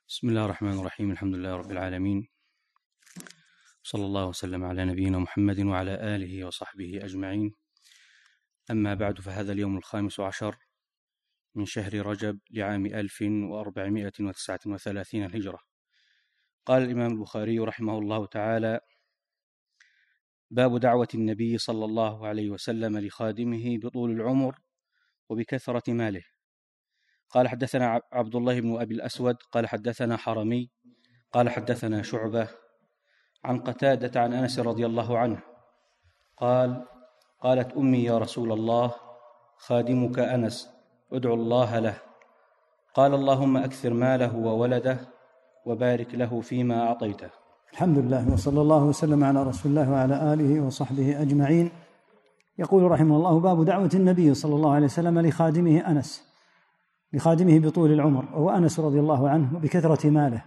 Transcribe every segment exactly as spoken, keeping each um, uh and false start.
بسم الله الرحمن الرحيم. الحمد لله رب العالمين، صلى الله وسلم على نبينا محمد وعلى آله وصحبه أجمعين. أما بعد، فهذا اليوم الخامس عشر من شهر رجب لعام ألف وأربعمائة وتسعة وثلاثين الهجرة. قال الإمام البخاري رحمه الله تعالى: باب دعوة النبي صلى الله عليه وسلم لخادمه بطول العمر وبكثرة ماله. قال: حدثنا عبد الله بن أبي الأسود قال حدثنا حرمي قال حدثنا شعبة عن قتادة عن أنس رضي الله عنه قال: قالت أمي: يا رسول الله، خادمك أنس، ادعو الله له. قال: اللهم أكثر ماله وولده وبارك له فيما أعطيته. الحمد لله، وصلى الله وسلم على رسول الله وعلى آله وصحبه أجمعين. يقول رحمه الله: باب دعوة النبي صلى الله عليه وسلم لخادمه أنس لخادمه بطول العمر، وهو أنس رضي الله عنه، بكثرة ماله.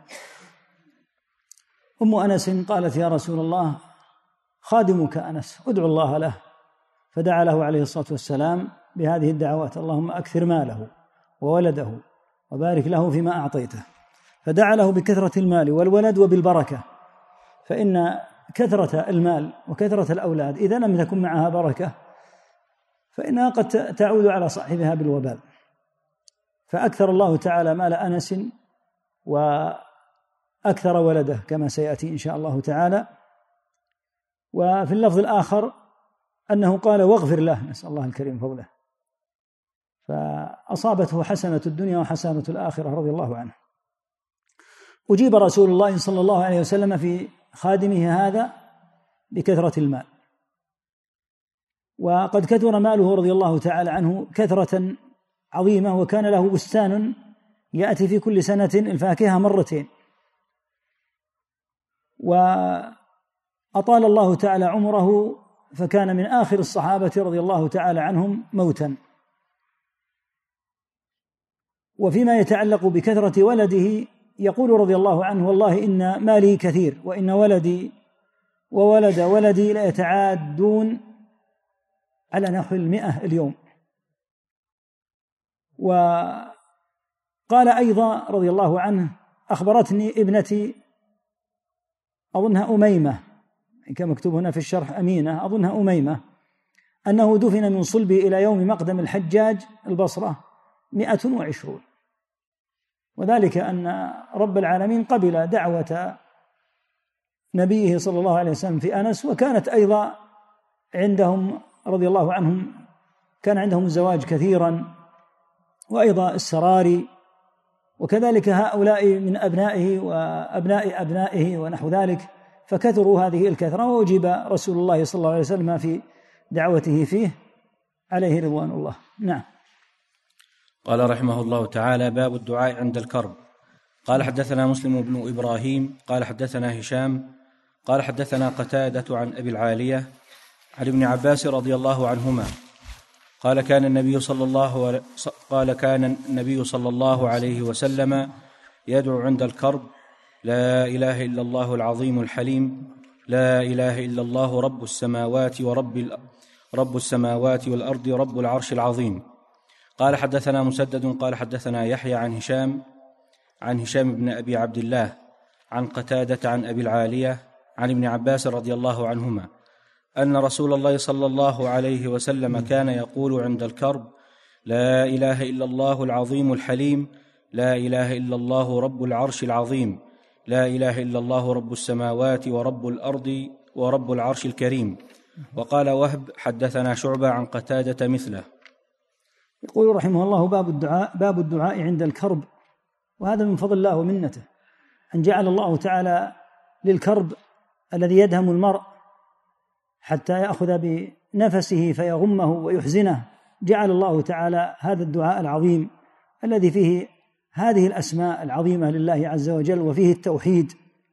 أم أنس قالت: يا رسول الله، خادمك أنس، ادعو الله له. فدعا له عليه الصلاة والسلام بهذه الدعوات: اللهم أكثر ماله وولده وبارك له فيما أعطيته. فدعا له بكثرة المال والولد وبالبركة، فإن كثرة المال وكثرة الأولاد إذا لم تكن معها بركة فإنها قد تعود على صاحبها بالوبال. فأكثر الله تعالى مال أنس وأكثر ولده كما سيأتي إن شاء الله تعالى. وفي اللفظ الآخر أنه قال: واغفر له، نسأل الله الكريم فضله. فأصابته حسنة الدنيا وحسنة الآخرة رضي الله عنه. أجيب رسول الله صلى الله عليه وسلم في خادمه هذا بكثرة المال، وقد كثر ماله رضي الله تعالى عنه كثرة عظيمة، وكان له بستان يأتي في كل سنة الفاكهة مرتين. وأطال الله تعالى عمره، فكان من آخر الصحابة رضي الله تعالى عنهم موتا. وفيما يتعلق بكثرة ولده يقول رضي الله عنه: والله إن مالي كثير، وإن ولدي وولد ولدي لا يتعادون على نحو المئة اليوم. وقال أيضا رضي الله عنه: أخبرتني ابنتي، أظنها أميمة، كما مكتوب هنا في الشرح أمينة، أظنها أميمة، أنه دفن من صلبي إلى يوم مقدم الحجاج البصرة مئة وعشرون. وذلك أن رب العالمين قبل دعوة نبيه صلى الله عليه وسلم في أنس، وكانت أيضا عندهم رضي الله عنهم كان عندهم الزواج كثيرا، وأيضا السراري، وكذلك هؤلاء من أبنائه وأبناء أبنائه ونحو ذلك، فكثروا هذه الكثرة. وأجيب رسول الله صلى الله عليه وسلم في دعوته فيه عليه رضوان الله. نعم. قال رحمه الله تعالى: باب الدعاء عند الكرب. قال: حدثنا مسلم بن إبراهيم قال حدثنا هشام قال حدثنا قتادة عن أبي العالية عن ابن عباس رضي الله عنهما قال: كان النبي صلى الله قال كان النبي صلى الله عليه وسلم يدعو عند الكرب: لا إله إلا الله العظيم الحليم، لا إله إلا الله رب السماوات ورب رب السماوات والأرض رب العرش العظيم. قال: حدثنا مسدد قال حدثنا يحيى عن هشام عن هشام بن أبي عبد الله عن قتادة عن أبي العالية عن ابن عباس رضي الله عنهما أن رسول الله صلى الله عليه وسلم كان يقول عند الكرب: لا إله إلا الله العظيم الحليم، لا إله إلا الله رب العرش العظيم، لا إله إلا الله رب السماوات ورب الأرض ورب العرش الكريم. وقال وهب: حدثنا شعبة عن قتادة مثله. يقول رحمه الله: باب الدعاء باب الدعاء عند الكرب. وهذا من فضل الله ومنته، أن جعل الله تعالى للكرب الذي يدهم المرء حتى يأخذ بنفسه فيغمه ويحزنه، جعل الله تعالى هذا الدعاء العظيم الذي فيه هذه الأسماء العظيمة لله عز وجل، وفيه التوحيد.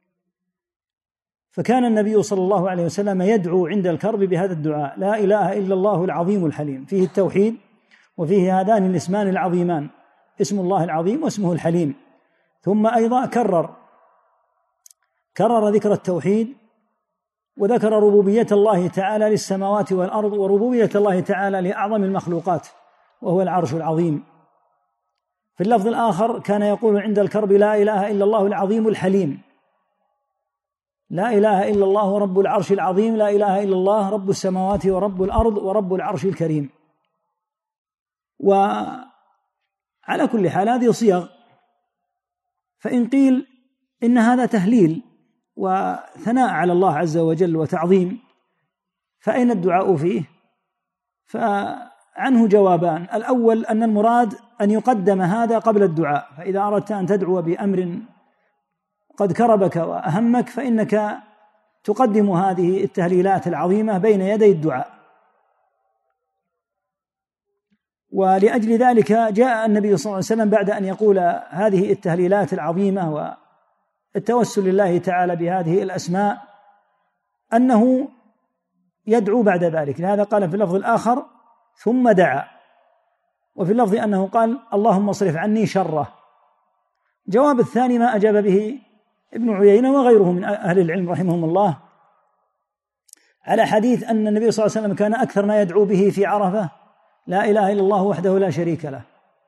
فكان النبي صلى الله عليه وسلم يدعو عند الكرب بهذا الدعاء: لا إله إلا الله العظيم الحليم، فيه التوحيد وفيه هذان الاسمان العظيمان، اسم الله العظيم واسمه الحليم. ثم أيضا كرر كرر ذكر التوحيد، وذكر ربوبية الله تعالى للسماوات والأرض، وربوبية الله تعالى لأعظم المخلوقات وهو العرش العظيم. في اللفظ الآخر كان يقول عند الكرب لا إله إلا الله العظيم الحليم، لا إله إلا الله رب العرش العظيم، لا إله إلا الله رب السماوات ورب الأرض ورب العرش الكريم. وعلى كل حال هذه صيغ، فإن قيل إن هذا تهليل وثناء على الله عز وجل وتعظيم، فأين الدعاء فيه؟ فعنه جوابان: الأول أن المراد أن يقدم هذا قبل الدعاء، فإذا أردت أن تدعو بأمر قد كربك وأهمك فإنك تقدم هذه التهليلات العظيمة بين يدي الدعاء. ولأجل ذلك جاء النبي صلى الله عليه وسلم بعد أن يقول هذه التهليلات العظيمة والتوسل لله تعالى بهذه الأسماء أنه يدعو بعد ذلك، لهذا قال في اللفظ الآخر ثم دعا، وفي اللفظ أنه قال اللهم اصرف عني شره. جواب الثاني ما أجاب به ابن عيينة وغيره من أهل العلم رحمهم الله على حديث أن النبي صلى الله عليه وسلم كان أكثر ما يدعو به في عرفة لا إله إلا الله وحده لا شريك له.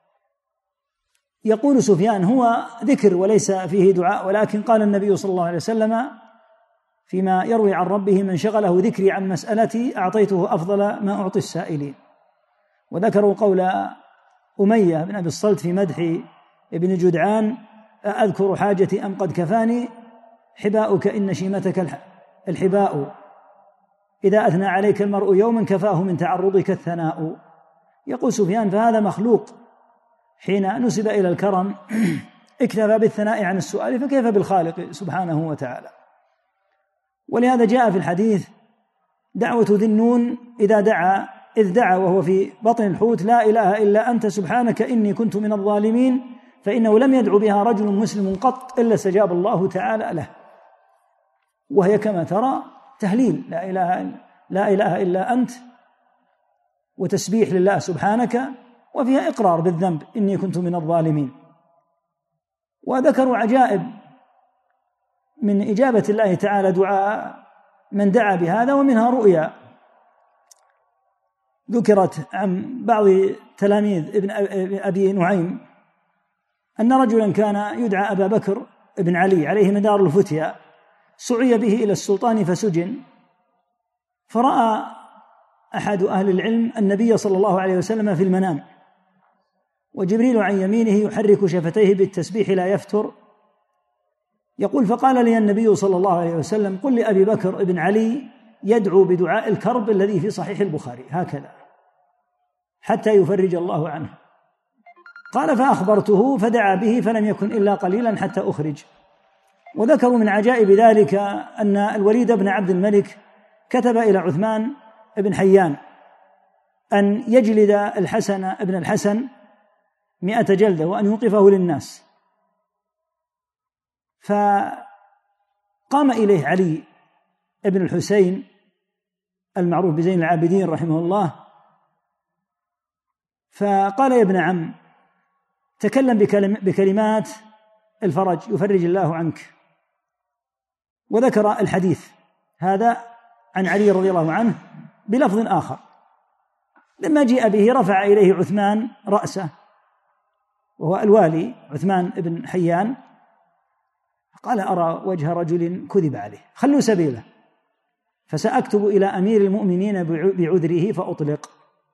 يقول سفيان هو ذكر وليس فيه دعاء، ولكن قال النبي صلى الله عليه وسلم فيما يروي عن ربه: من شغله ذكري عن مسألتي أعطيته أفضل ما أعطي السائلين. وذكروا قول أمية بن أبي الصلت في مدح ابن جدعان: أذكر حاجتي أم قد كفاني حباؤك إن شيمتك الحباء، إذا أثنى عليك المرء يوما كفاه من تعرضك الثناء. يقول سفيان فهذا مخلوق حين نسب إلى الكرم اكتفى بالثناء عن السؤال، فكيف بالخالق سبحانه وتعالى؟ ولهذا جاء في الحديث دعوة ذي النون إذا دعا إذ دعا وهو في بطن الحوت: لا إله إلا أنت سبحانك إني كنت من الظالمين، فإنه لم يدعو بها رجل مسلم قط إلا استجاب الله تعالى له. وهي كما ترى تهليل لا إله, لا إله إلا أنت، وتسبيح لله سبحانك، وفيها إقرار بالذنب إني كنت من الظالمين. وذكروا عجائب من إجابة الله تعالى دعاء من دعا بهذا، ومنها رؤيا ذكرت عن بعض تلاميذ ابن أبي نعيم أن رجلا كان يدعى أبا بكر ابن علي عليه مدار الفتيا سعي به إلى السلطان فسجن، فرأى أحد أهل العلم النبي صلى الله عليه وسلم في المنام، وجبريل عن يمينه يحرك شفتيه بالتسبيح لا يفتر. يقول فقال لي النبي صلى الله عليه وسلم: قل لأبي بكر ابن علي يدعو بدعاء الكرب الذي في صحيح البخاري هكذا حتى يفرج الله عنه. قال فأخبرته فدعا به فلم يكن إلا قليلا حتى أخرج. وذكروا من عجائب ذلك أن الوليد بن عبد الملك كتب إلى عثمان بن حيان أن يجلد الحسن ابن الحسن مئة جلدة وأن يوقفه للناس، فقام إليه علي ابن الحسين المعروف بزين العابدين رحمه الله، فقال: يا ابن عم، تكلم بكلمات الفرج يفرج الله عنك. وذكر الحديث هذا عن علي رضي الله عنه بلفظ آخر. لما جاء به رفع إليه عثمان رأسه وهو الوالي عثمان بن حيان، قال: أرى وجه رجل كذب عليه، خلوا سبيله، فسأكتب إلى أمير المؤمنين بعذره فأطلق.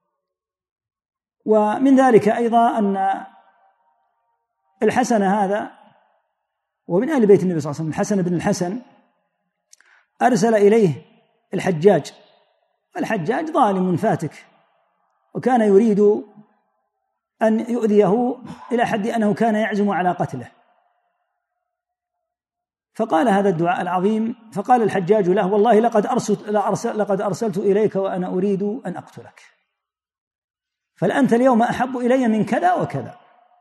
ومن ذلك أيضا أن الحسن هذا ومن أهل بيت النبي صلى الله عليه وسلم، الحسن بن الحسن، أرسل إليه الحجاج، الحجاج ظالم فاتك، وكان يريد أن يؤذيه إلى حد أنه كان يعزم على قتله، فقال هذا الدعاء العظيم، فقال الحجاج له: والله لقد أرسلت, لقد أرسلت إليك وأنا أريد أن أقتلك، فلأنت اليوم أحب إلي من كذا وكذا.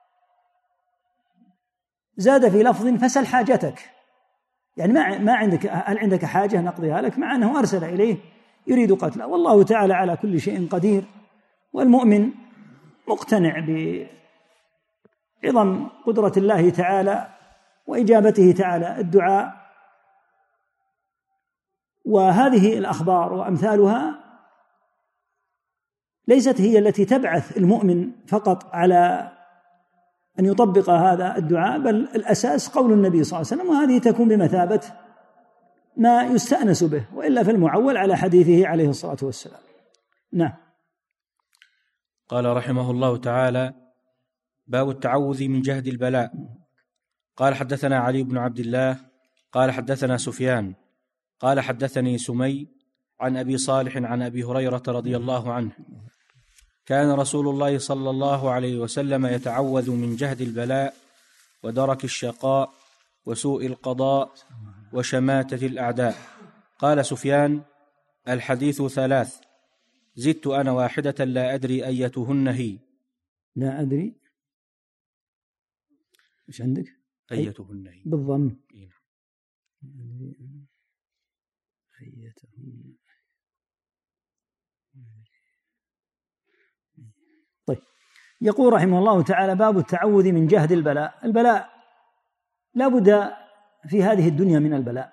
زاد في لفظ: فسل حاجتك، يعني ما ما عندك، هل عندك حاجة نقضيها لك، مع أنه أرسل إليه يريد قتله. والله تعالى على كل شيء قدير، والمؤمن مقتنع بعظم قدرة الله تعالى وإجابته تعالى الدعاء. وهذه الأخبار وأمثالها ليست هي التي تبعث المؤمن فقط على أن يطبق هذا الدعاء، بل الأساس قول النبي صلى الله عليه وسلم، وهذه تكون بمثابة ما يستأنس به، وإلا فالمعول على حديثه عليه الصلاة والسلام. نعم. قال رحمه الله تعالى: باب التعوذ من جهد البلاء. قال حدثنا علي بن عبد الله قال حدثنا سفيان قال حدثني سمي عن أبي صالح عن أبي هريرة رضي الله عنه: كان رسول الله صلى الله عليه وسلم يتعوذ من جهد البلاء ودرك الشقاء وسوء القضاء وشماتة الأعداء. قال سفيان: الحديث ثلاث، زدت أنا واحدة لا أدري أيتهن هي. لا أدري إيش عندك؟ أيتهن هي بالضم. طيب، يقول رحمه الله تعالى: باب التعوذ من جهد البلاء. البلاء لا بد في هذه الدنيا من البلاء.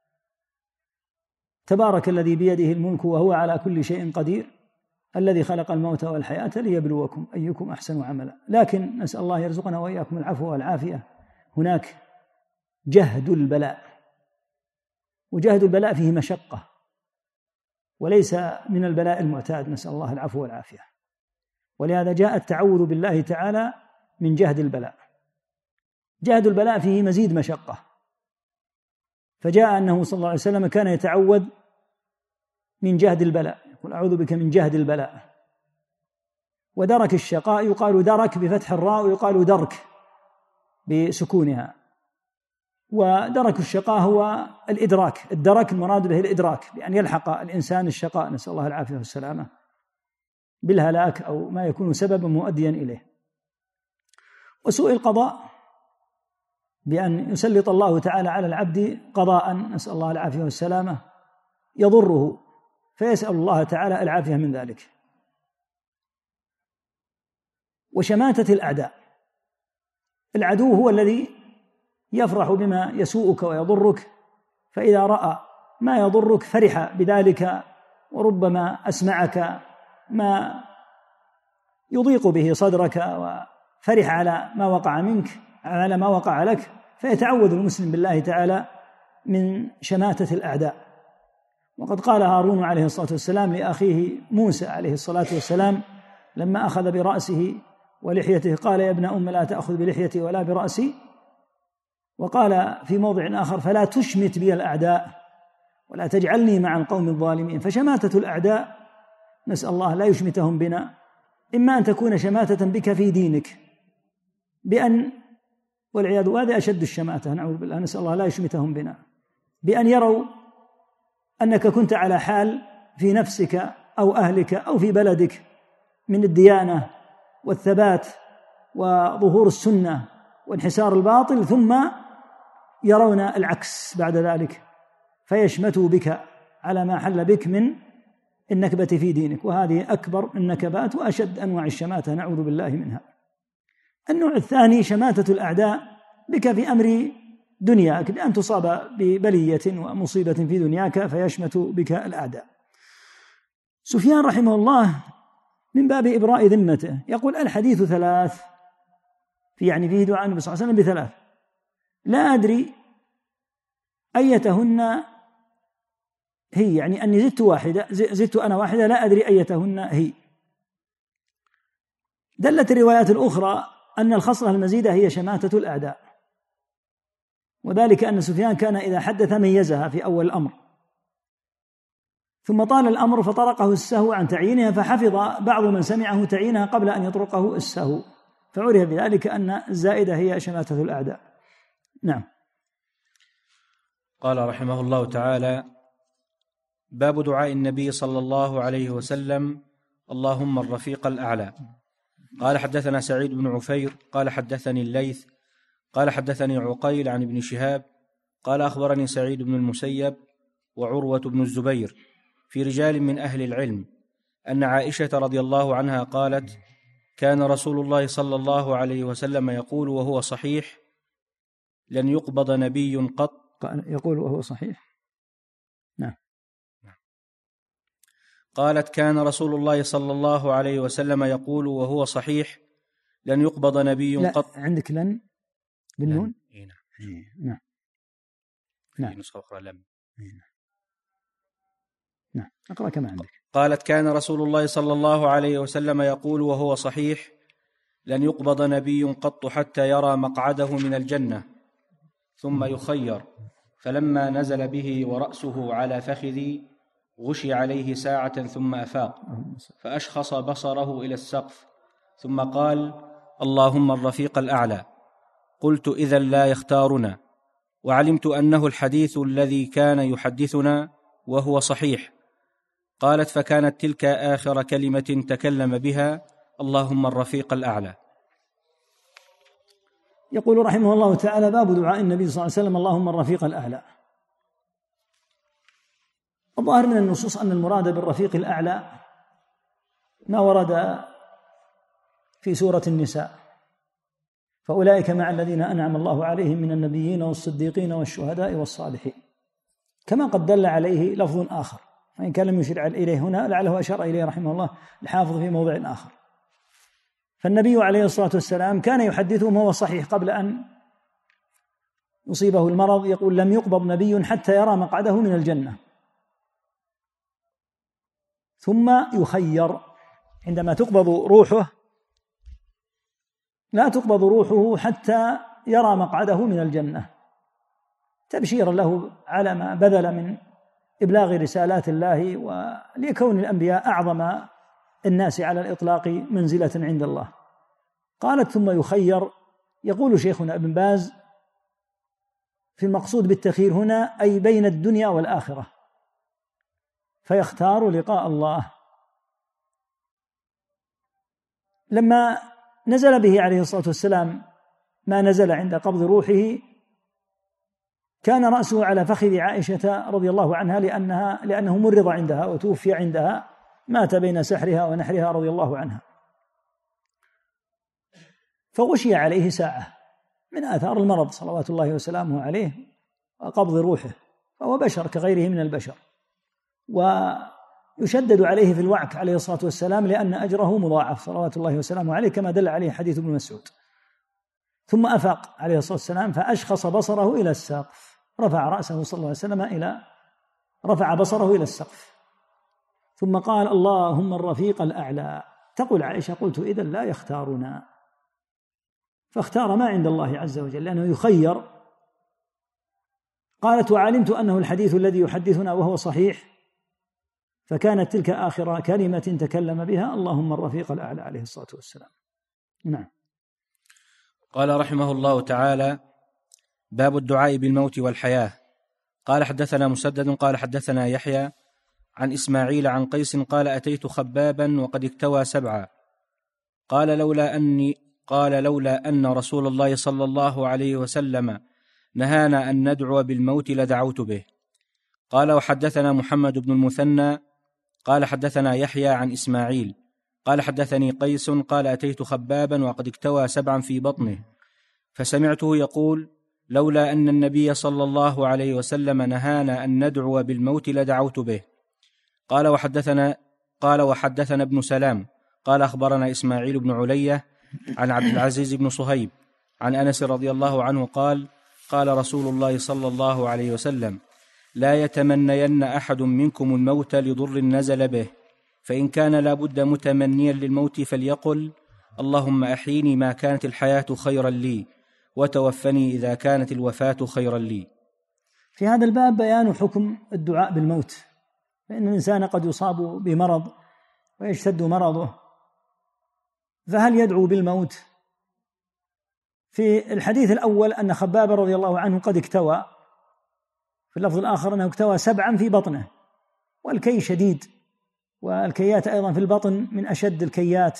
تبارك الذي بيده الملك وهو على كل شيء قدير، الذي خلق الموت والحياة ليبلوكم أيكم أحسن عملا. لكن نسأل الله يرزقنا وإياكم العفو والعافية. هناك جهد البلاء، وجهد البلاء فيه مشقة، وليس من البلاء المعتاد، نسأل الله العفو والعافية. ولهذا جاء التعوذ بالله تعالى من جهد البلاء. جهد البلاء فيه مزيد مشقة، فجاء أنه صلى الله عليه وسلم كان يتعوذ من جهد البلاء، يقول: أعوذ بك من جهد البلاء. ودرك الشقاء يقال درك بفتح الراء، ويقال درك بسكونها. ودرك الشقاء هو الإدراك، الدرك المراد به الإدراك، بأن يلحق الإنسان الشقاء، نسأل الله العافية والسلامة، بالهلاك أو ما يكون سببا مؤديا إليه. وسوء القضاء، بأن يسلط الله تعالى على العبد قضاء، نسأل الله العافية والسلامة، يضره، فيسأل الله تعالى العافية من ذلك. وشماتة الأعداء، العدو هو الذي يفرح بما يسوءك ويضرك، فإذا رأى ما يضرك فرح بذلك، وربما أسمعك ما يضيق به صدرك، وفرح على ما وقع منك، على ما وقع لك. فيتعوذ المسلم بالله تعالى من شماتة الأعداء. وقد قال هارون عليه الصلاة والسلام لأخيه موسى عليه الصلاة والسلام لما أخذ برأسه ولحيته، قال: يا ابن أم لا تأخذ بلحيتي ولا برأسي. وقال في موضع آخر: فلا تشمت بي الأعداء ولا تجعلني مع القوم الظالمين. فشماتة الأعداء نسأل الله لا يشمتهم بنا، إما أن تكون شماتة بك في دينك، بأن والعياذ وهذا أشد الشماتة، نعوذ بالله، نسأل الله لا يشمتهم بنا، بأن يروا أنك كنت على حال في نفسك أو أهلك أو في بلدك من الديانة والثبات وظهور السنة وانحسار الباطل، ثم يرون العكس بعد ذلك، فيشمتوا بك على ما حل بك من النكبة في دينك. وهذه أكبر النكبات وأشد أنواع الشماتة، نعوذ بالله منها. النوع الثاني شماتة الأعداء بك في أمر دنياك، بأن تصاب ببلية ومصيبة في دنياك فيشمت بك الأعداء. سفيان رحمه الله من باب إبراء ذمته يقول: الحديث ثلاث، في يعني فيه دعاء النبي صلى الله عليه وسلم بثلاث، لا أدري أيتهن هي، يعني أني زدت واحدة، زدت أنا واحدة لا أدري أيتهن هي. دلت الروايات الأخرى أن الخصلة المزيدة هي شماتة الأعداء، وذلك أن سفيان كان إذا حدث ميزها في أول الأمر، ثم طال الأمر فطرقه السهو عن تعيينها، فحفظ بعض من سمعه تعيينها قبل أن يطرقه السهو، فعرف بذلك أن الزائدة هي شماتة الأعداء. نعم. قال رحمه الله تعالى: باب دعاء النبي صلى الله عليه وسلم: اللهم الرفيق الأعلى. قال حدثنا سعيد بن عفير قال حدثني الليث قال حدثني عقيل عن ابن شهاب قال أخبرني سعيد بن المسيب وعروة بن الزبير في رجال من أهل العلم أن عائشة رضي الله عنها قالت: كان رسول الله صلى الله عليه وسلم يقول وهو صحيح: لن يقبض نبي قط. يقول وهو صحيح. نعم. قالت: كان رسول الله صلى الله عليه وسلم يقول وهو صحيح: لن يقبض نبي قط. عندك لن بالنون؟ نعم. نعم نعم. في نسخة أخرى لم. نعم أقرأ كما عندك. قالت: كان رسول الله صلى الله عليه وسلم يقول وهو صحيح: لن يقبض نبي قط حتى يرى مقعده من الجنة ثم يخير، فلما نزل به ورأسه على فخذي غشي عليه ساعة ثم أفاق فأشخص بصره إلى السقف ثم قال: اللهم الرفيق الأعلى. قلت: إذا لا يختارنا. وعلمت أنه الحديث الذي كان يحدثنا وهو صحيح. قالت: فكانت تلك آخر كلمة تكلم بها: اللهم الرفيق الأعلى. يقول رحمه الله تعالى: باب دعاء النبي صلى الله عليه وسلم اللهم الرفيق الأعلى. الظاهر من النصوص أن المراد بالرفيق الأعلى ما ورد في سورة النساء: فأولئك مع الذين أنعم الله عليهم من النبيين والصديقين والشهداء والصالحين، كما قد دل عليه لفظ آخر، وإن كان لم يشر إليه هنا لعله أشار إليه رحمه الله الحافظ في موضع آخر. فالنبي عليه الصلاة والسلام كان يحدثهم وهو صحيح قبل أن يصيبه المرض، يقول: لم يقبض نبي حتى يرى مقعده من الجنة ثم يخير. عندما تقبض روحه لا تقبض روحه حتى يرى مقعده من الجنة، تبشيرا له على ما بذل من إبلاغ رسالات الله، وليكون الأنبياء أعظم الناس على الإطلاق منزلة عند الله. قالت: ثم يخير. يقول شيخنا ابن باز: في المقصود بالتخيير هنا أي بين الدنيا والآخرة، فيختار لقاء الله. لما نزل به عليه الصلاة والسلام ما نزل عند قبض روحه، كان رأسه على فخذ عائشة رضي الله عنها لأنها لأنه مرض عندها وتوفي عندها، مات بين سحرها ونحرها رضي الله عنها، فغشي عليه ساعة من آثار المرض صلوات الله وسلامه عليه وقبض روحه، فهو بشر كغيره من البشر، ويشدد عليه في الوعك عليه الصلاة والسلام لأن أجره مضاعف صلوات الله وسلامه عليه، كما دل عليه حديث ابن مسعود. ثم أفاق عليه الصلاة والسلام فأشخص بصره إلى السقف، رفع رأسه صلى الله عليه وسلم إلى رفع بصره إلى السقف، ثم قال: اللهم الرفيق الأعلى. تقول عائشة: قلت: إذا لا يختارنا. فاختار ما عند الله عز وجل لأنه يخير. قالت: وعلمت أنه الحديث الذي يحدثنا وهو صحيح، فكانت تلك آخر كلمة تكلم بها: اللهم الرفيق الأعلى عليه الصلاة والسلام. نعم. قال رحمه الله تعالى: باب الدعاء بالموت والحياة. قال: حدثنا مسدد قال حدثنا يحيى عن إسماعيل عن قيس قال: أتيت خبابا وقد اكتوى سبعا، قال لولا أني قال لولا أن رسول الله صلى الله عليه وسلم نهانا أن ندعو بالموت لدعوت به. قال: وحدثنا محمد بن المثنى قال حدثنا يحيى عن إسماعيل قال حدثني قيس قال: أتيت خبابا وقد اكتوى سبعا في بطنه، فسمعته يقول: لولا أن النبي صلى الله عليه وسلم نهانا أن ندعو بالموت لدعوت به. قال: وحدثنا قال وحدثنا ابن سلام قال: أخبرنا إسماعيل بن علية عن عبد العزيز بن صهيب عن أنس رضي الله عنه قال: قال رسول الله صلى الله عليه وسلم: لا يتمنين أحد منكم الموت لضر نزل به، فإن كان لا بد متمنيا للموت فليقل: اللهم أحيني ما كانت الحياة خيرا لي، وتوفني إذا كانت الوفاة خيرا لي. في هذا الباب بيان حكم الدعاء بالموت، فإن الإنسان قد يصاب بمرض ويشتد مرضه، فهل يدعو بالموت؟ في الحديث الأول أن خباب رضي الله عنه قد اكتوى، في اللفظ الآخر أنه اكتوى سبعا في بطنه، والكي شديد، والكيات أيضا في البطن من أشد الكيات.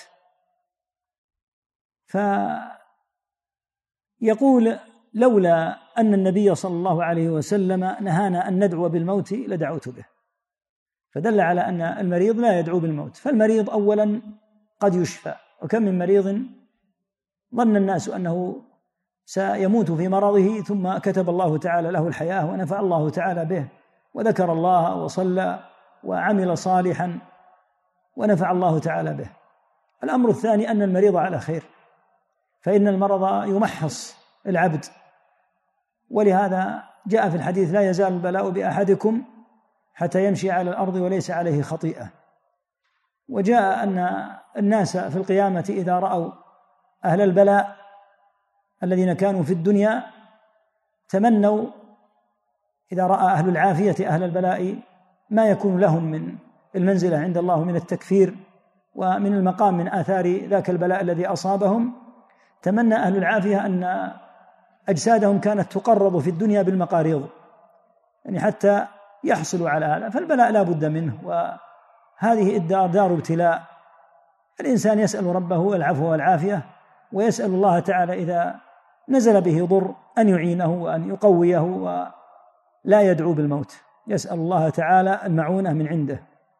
فيقول: لولا أن النبي صلى الله عليه وسلم نهانا أن ندعو بالموت لدعوت به، فدل على أن المريض لا يدعو بالموت. فالمريض أولا قد يشفى، وكم من مريض ظن الناس أنه سيموت في مرضه ثم كتب الله تعالى له الحياة ونفع الله تعالى به، وذكر الله وصلى وعمل صالحا ونفع الله تعالى به. الأمر الثاني أن المريض على خير، فإن المرض يمحص العبد، ولهذا جاء في الحديث: لا يزال البلاء بأحدكم حتى يمشي على الأرض وليس عليه خطيئة. وجاء أن الناس في القيامة إذا رأوا أهل البلاء الذين كانوا في الدنيا تمنوا، إذا رأى أهل العافية أهل البلاء ما يكون لهم من المنزلة عند الله من التكفير ومن المقام من آثار ذاك البلاء الذي أصابهم، تمنى أهل العافية أن أجسادهم كانت تقرض في الدنيا بالمقاريض، يعني حتى يحصلوا على هذا. فالبلاء لا بد منه، وهذه الدار دار ابتلاء. الإنسان يسأل ربه العفو والعافية، ويسأل الله تعالى إذا نزل به ضر أن يعينه وأن يقويه، ولا يدعو بالموت، يسأل الله تعالى المعونة من عنده.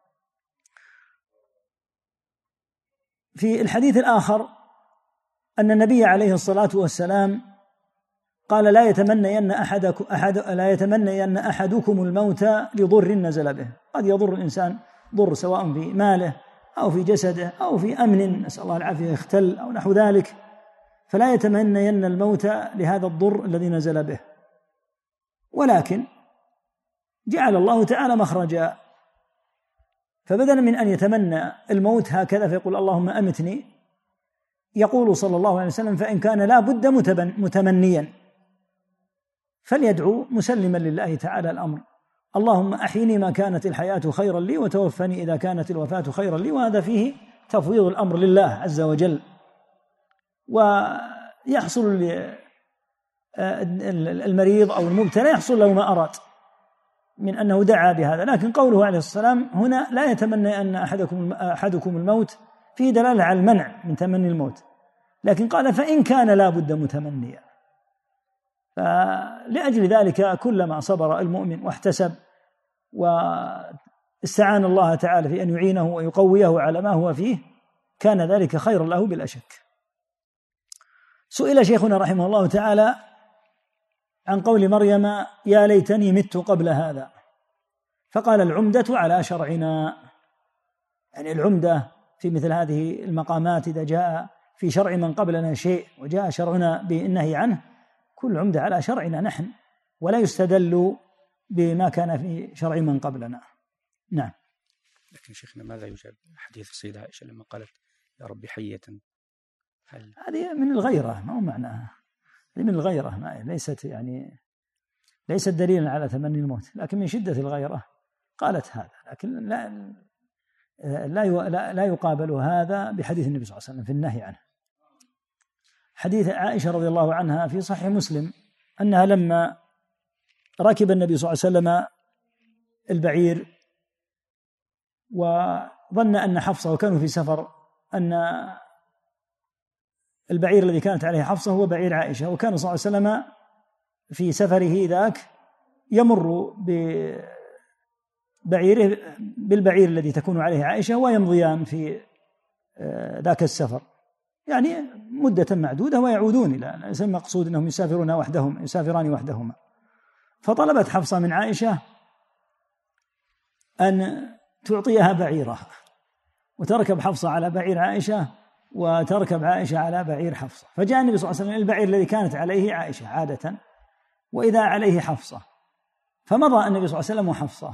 في الحديث الآخر أن النبي عليه الصلاة والسلام قال: لا يتمنين أحدكم أحد لا يتمنين أحدكم الموت لضر نزل به. قد يضر الإنسان ضر سواء في ماله أو في جسده أو في أمن، نسأل الله العافية، يختل أو نحو ذلك، فلا يتمنين الموت لهذا الضر الذي نزل به. ولكن جعل الله تعالى مخرجا، فبدلا من أن يتمنى الموت هكذا فيقول: اللهم أمتني، يقول صلى الله عليه وسلم: فإن كان لا بد متمنيا فليدعو مسلما لله تعالى الأمر: اللهم أحيني ما كانت الحياة خيرا لي، وتوفني إذا كانت الوفاة خيرا لي. وهذا فيه تفويض الأمر لله عز وجل، ويحصل المريض أو المبتلى يحصل له ما أراد من أنه دعا بهذا. لكن قوله عليه السلام هنا: لا يتمنى أن أحدكم أحدكم الموت، فيه دلالة على المنع من تمني الموت، لكن قال: فإن كان لا بد متمنيا. فلأجل ذلك كلما صبر المؤمن واحتسب واستعان الله تعالى في أن يعينه ويقويه على ما هو فيه كان ذلك خيرا له بلا شك. سئل شيخنا رحمه الله تعالى عن قول مريم: يا ليتني مت قبل هذا، فقال: العمدة على شرعنا. يعني العمدة في مثل هذه المقامات إذا جاء في شرع من قبلنا شيء وجاء شرعنا بالنهي عنه، كل عمدة على شرعنا نحن، ولا يستدل بما كان في شرع من قبلنا. نعم. لكن شيخنا ماذا يجاب حديث السيدة عائشة لما قالت: يا ربي حية؟ هل هذه من الغيرة، ما هو معناها هذه من الغيرة، ما ليست يعني ليست دليلا على تمني الموت، لكن من شدة الغيرة قالت هذا. لكن لا لا لا يقابل هذا بحديث النبي صلى الله عليه وسلم في النهي عنه. حديث عائشة رضي الله عنها في صحيح مسلم أنها لما ركب النبي صلى الله عليه وسلم البعير وظن أن حفصة، وكانوا في سفر، أن البعير الذي كانت عليه حفصة هو بعير عائشة، وكان صلى الله عليه وسلم في سفره ذاك يمر ببعيره بالبعير الذي تكون عليه عائشة، ويمضيان في ذاك السفر يعني مدة معدودة ويعودون إلى، ليس المقصود أنهم يسافرون وحدهم، يسافران وحدهما. فطلبت حفصة من عائشة أن تعطيها بعيرها، وتركب حفصة على بعير عائشة وتركب عائشة على بعير حفصة. فجاء النبي صلى الله عليه وسلم البعير الذي كانت عليه عائشة عادة، وإذا عليه حفصة، فمضى النبي صلى الله عليه وسلم وحفصة،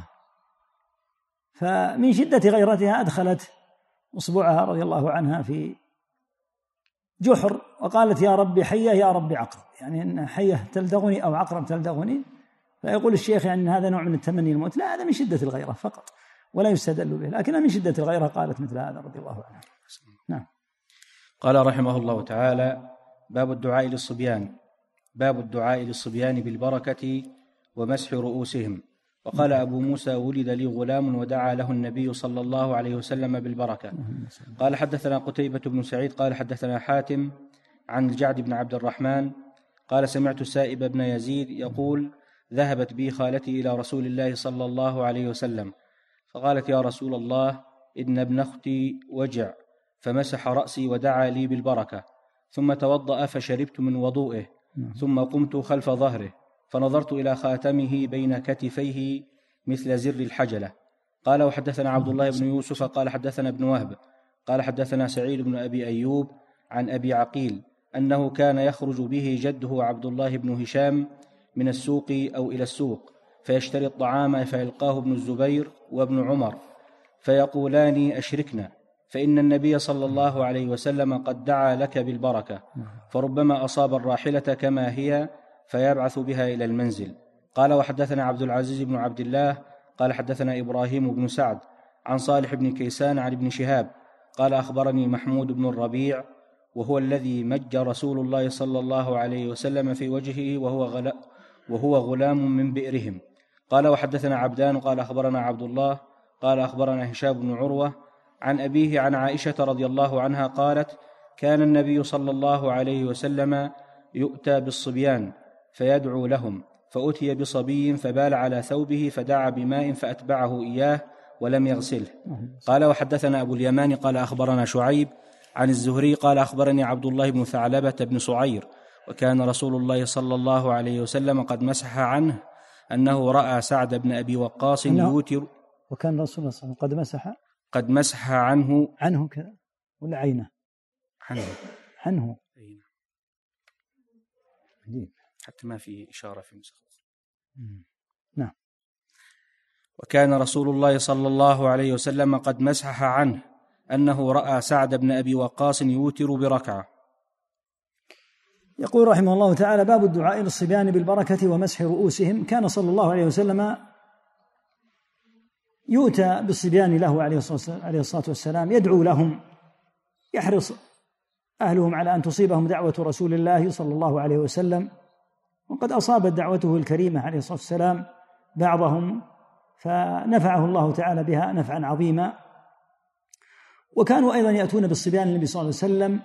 فمن شدة غيرتها أدخلت أصبعها رضي الله عنها في جحر وقالت: يا ربي حية يا ربي عقرب، يعني إن حية تلدغني أو عقرب تلدغني. فيقول الشيخ يعني هذا نوع من التمني الموت، لا، هذا من شدة الغيرة فقط ولا يستدل به، لكنها من شدة الغيرة قالت مثل هذا رضي الله عنها. نعم. قال رحمه الله تعالى: باب الدعاء للصبيان. باب الدعاء للصبيان بالبركة ومسح رؤوسهم. وقال أبو موسى: ولد لي غلام ودعا له النبي صلى الله عليه وسلم بالبركة. قال حدثنا قتيبة بن سعيد قال حدثنا حاتم عن الجعد بن عبد الرحمن قال: سمعت السائب بن يزيد يقول: ذهبت بي خالتي إلى رسول الله صلى الله عليه وسلم، فقالت: يا رسول الله، إن ابن أختي وجع، فمسح رأسي ودعا لي بالبركة، ثم توضأ فشربت من وضوئه، ثم قمت خلف ظهره فنظرت إلى خاتمه بين كتفيه مثل زر الحجلة. قال: وحدثنا عبد الله بن يوسف قال حدثنا ابن وهب قال حدثنا سعيد بن أبي أيوب عن أبي عقيل أنه كان يخرج به جده عبد الله بن هشام من السوق أو إلى السوق فيشتري الطعام فيلقاه ابن الزبير وابن عمر فيقولان أشركنا، فإن النبي صلى الله عليه وسلم قد دعا لك بالبركة، فربما أصاب الراحلة كما هي فيبعث بها إلى المنزل. قال وحدثنا عبد العزيز بن عبد الله قال حدثنا إبراهيم بن سعد عن صالح بن كيسان عن ابن شهاب قال أخبرني محمود بن الربيع وهو الذي مج رسول الله صلى الله عليه وسلم في وجهه وهو, غلا وهو غلام من بئرهم. قال وحدثنا عبدان قال أخبرنا عبد الله قال أخبرنا هشام بن عروة عن أبيه عن عائشة رضي الله عنها قالت كان النبي صلى الله عليه وسلم يؤتى بالصبيان فيدعو لهم، فأتي بصبي فبال على ثوبه فدعا بماء فأتبعه إياه ولم يغسله. قال وحدثنا أبو اليمان قال أخبرنا شعيب عن الزهري قال أخبرني عبد الله بن ثعلبة بن صعير وكان رسول الله صلى الله عليه وسلم قد مسح عنه أنه رأى سعد بن أبي وقاص يوتر. وكان رسول الله صلى الله عليه وسلم قد مسح قد مسح عنه عنه كذا ولا عينه عنه عنه حتى ما في إشارة في نسخ. نعم. وكان رسول الله صلى الله عليه وسلم قد مسح عنه أنه رأى سعد بن أبي وقاص يوتر بركعة. يقول رحمه الله تعالى باب الدعاء للصبيان بالبركة ومسح رؤوسهم. كان صلى الله عليه وسلم يؤتى بالصبيان له عليه الصلاة والسلام يدعو لهم، يحرص أهلهم على أن تصيبهم دعوة رسول الله صلى الله عليه وسلم، وقد أصابت دعوته الكريمة عليه الصلاة والسلام بعضهم فنفعه الله تعالى بها نفعا عظيما. وكانوا أيضا يأتون بالصبيان النبي صلى الله عليه وسلم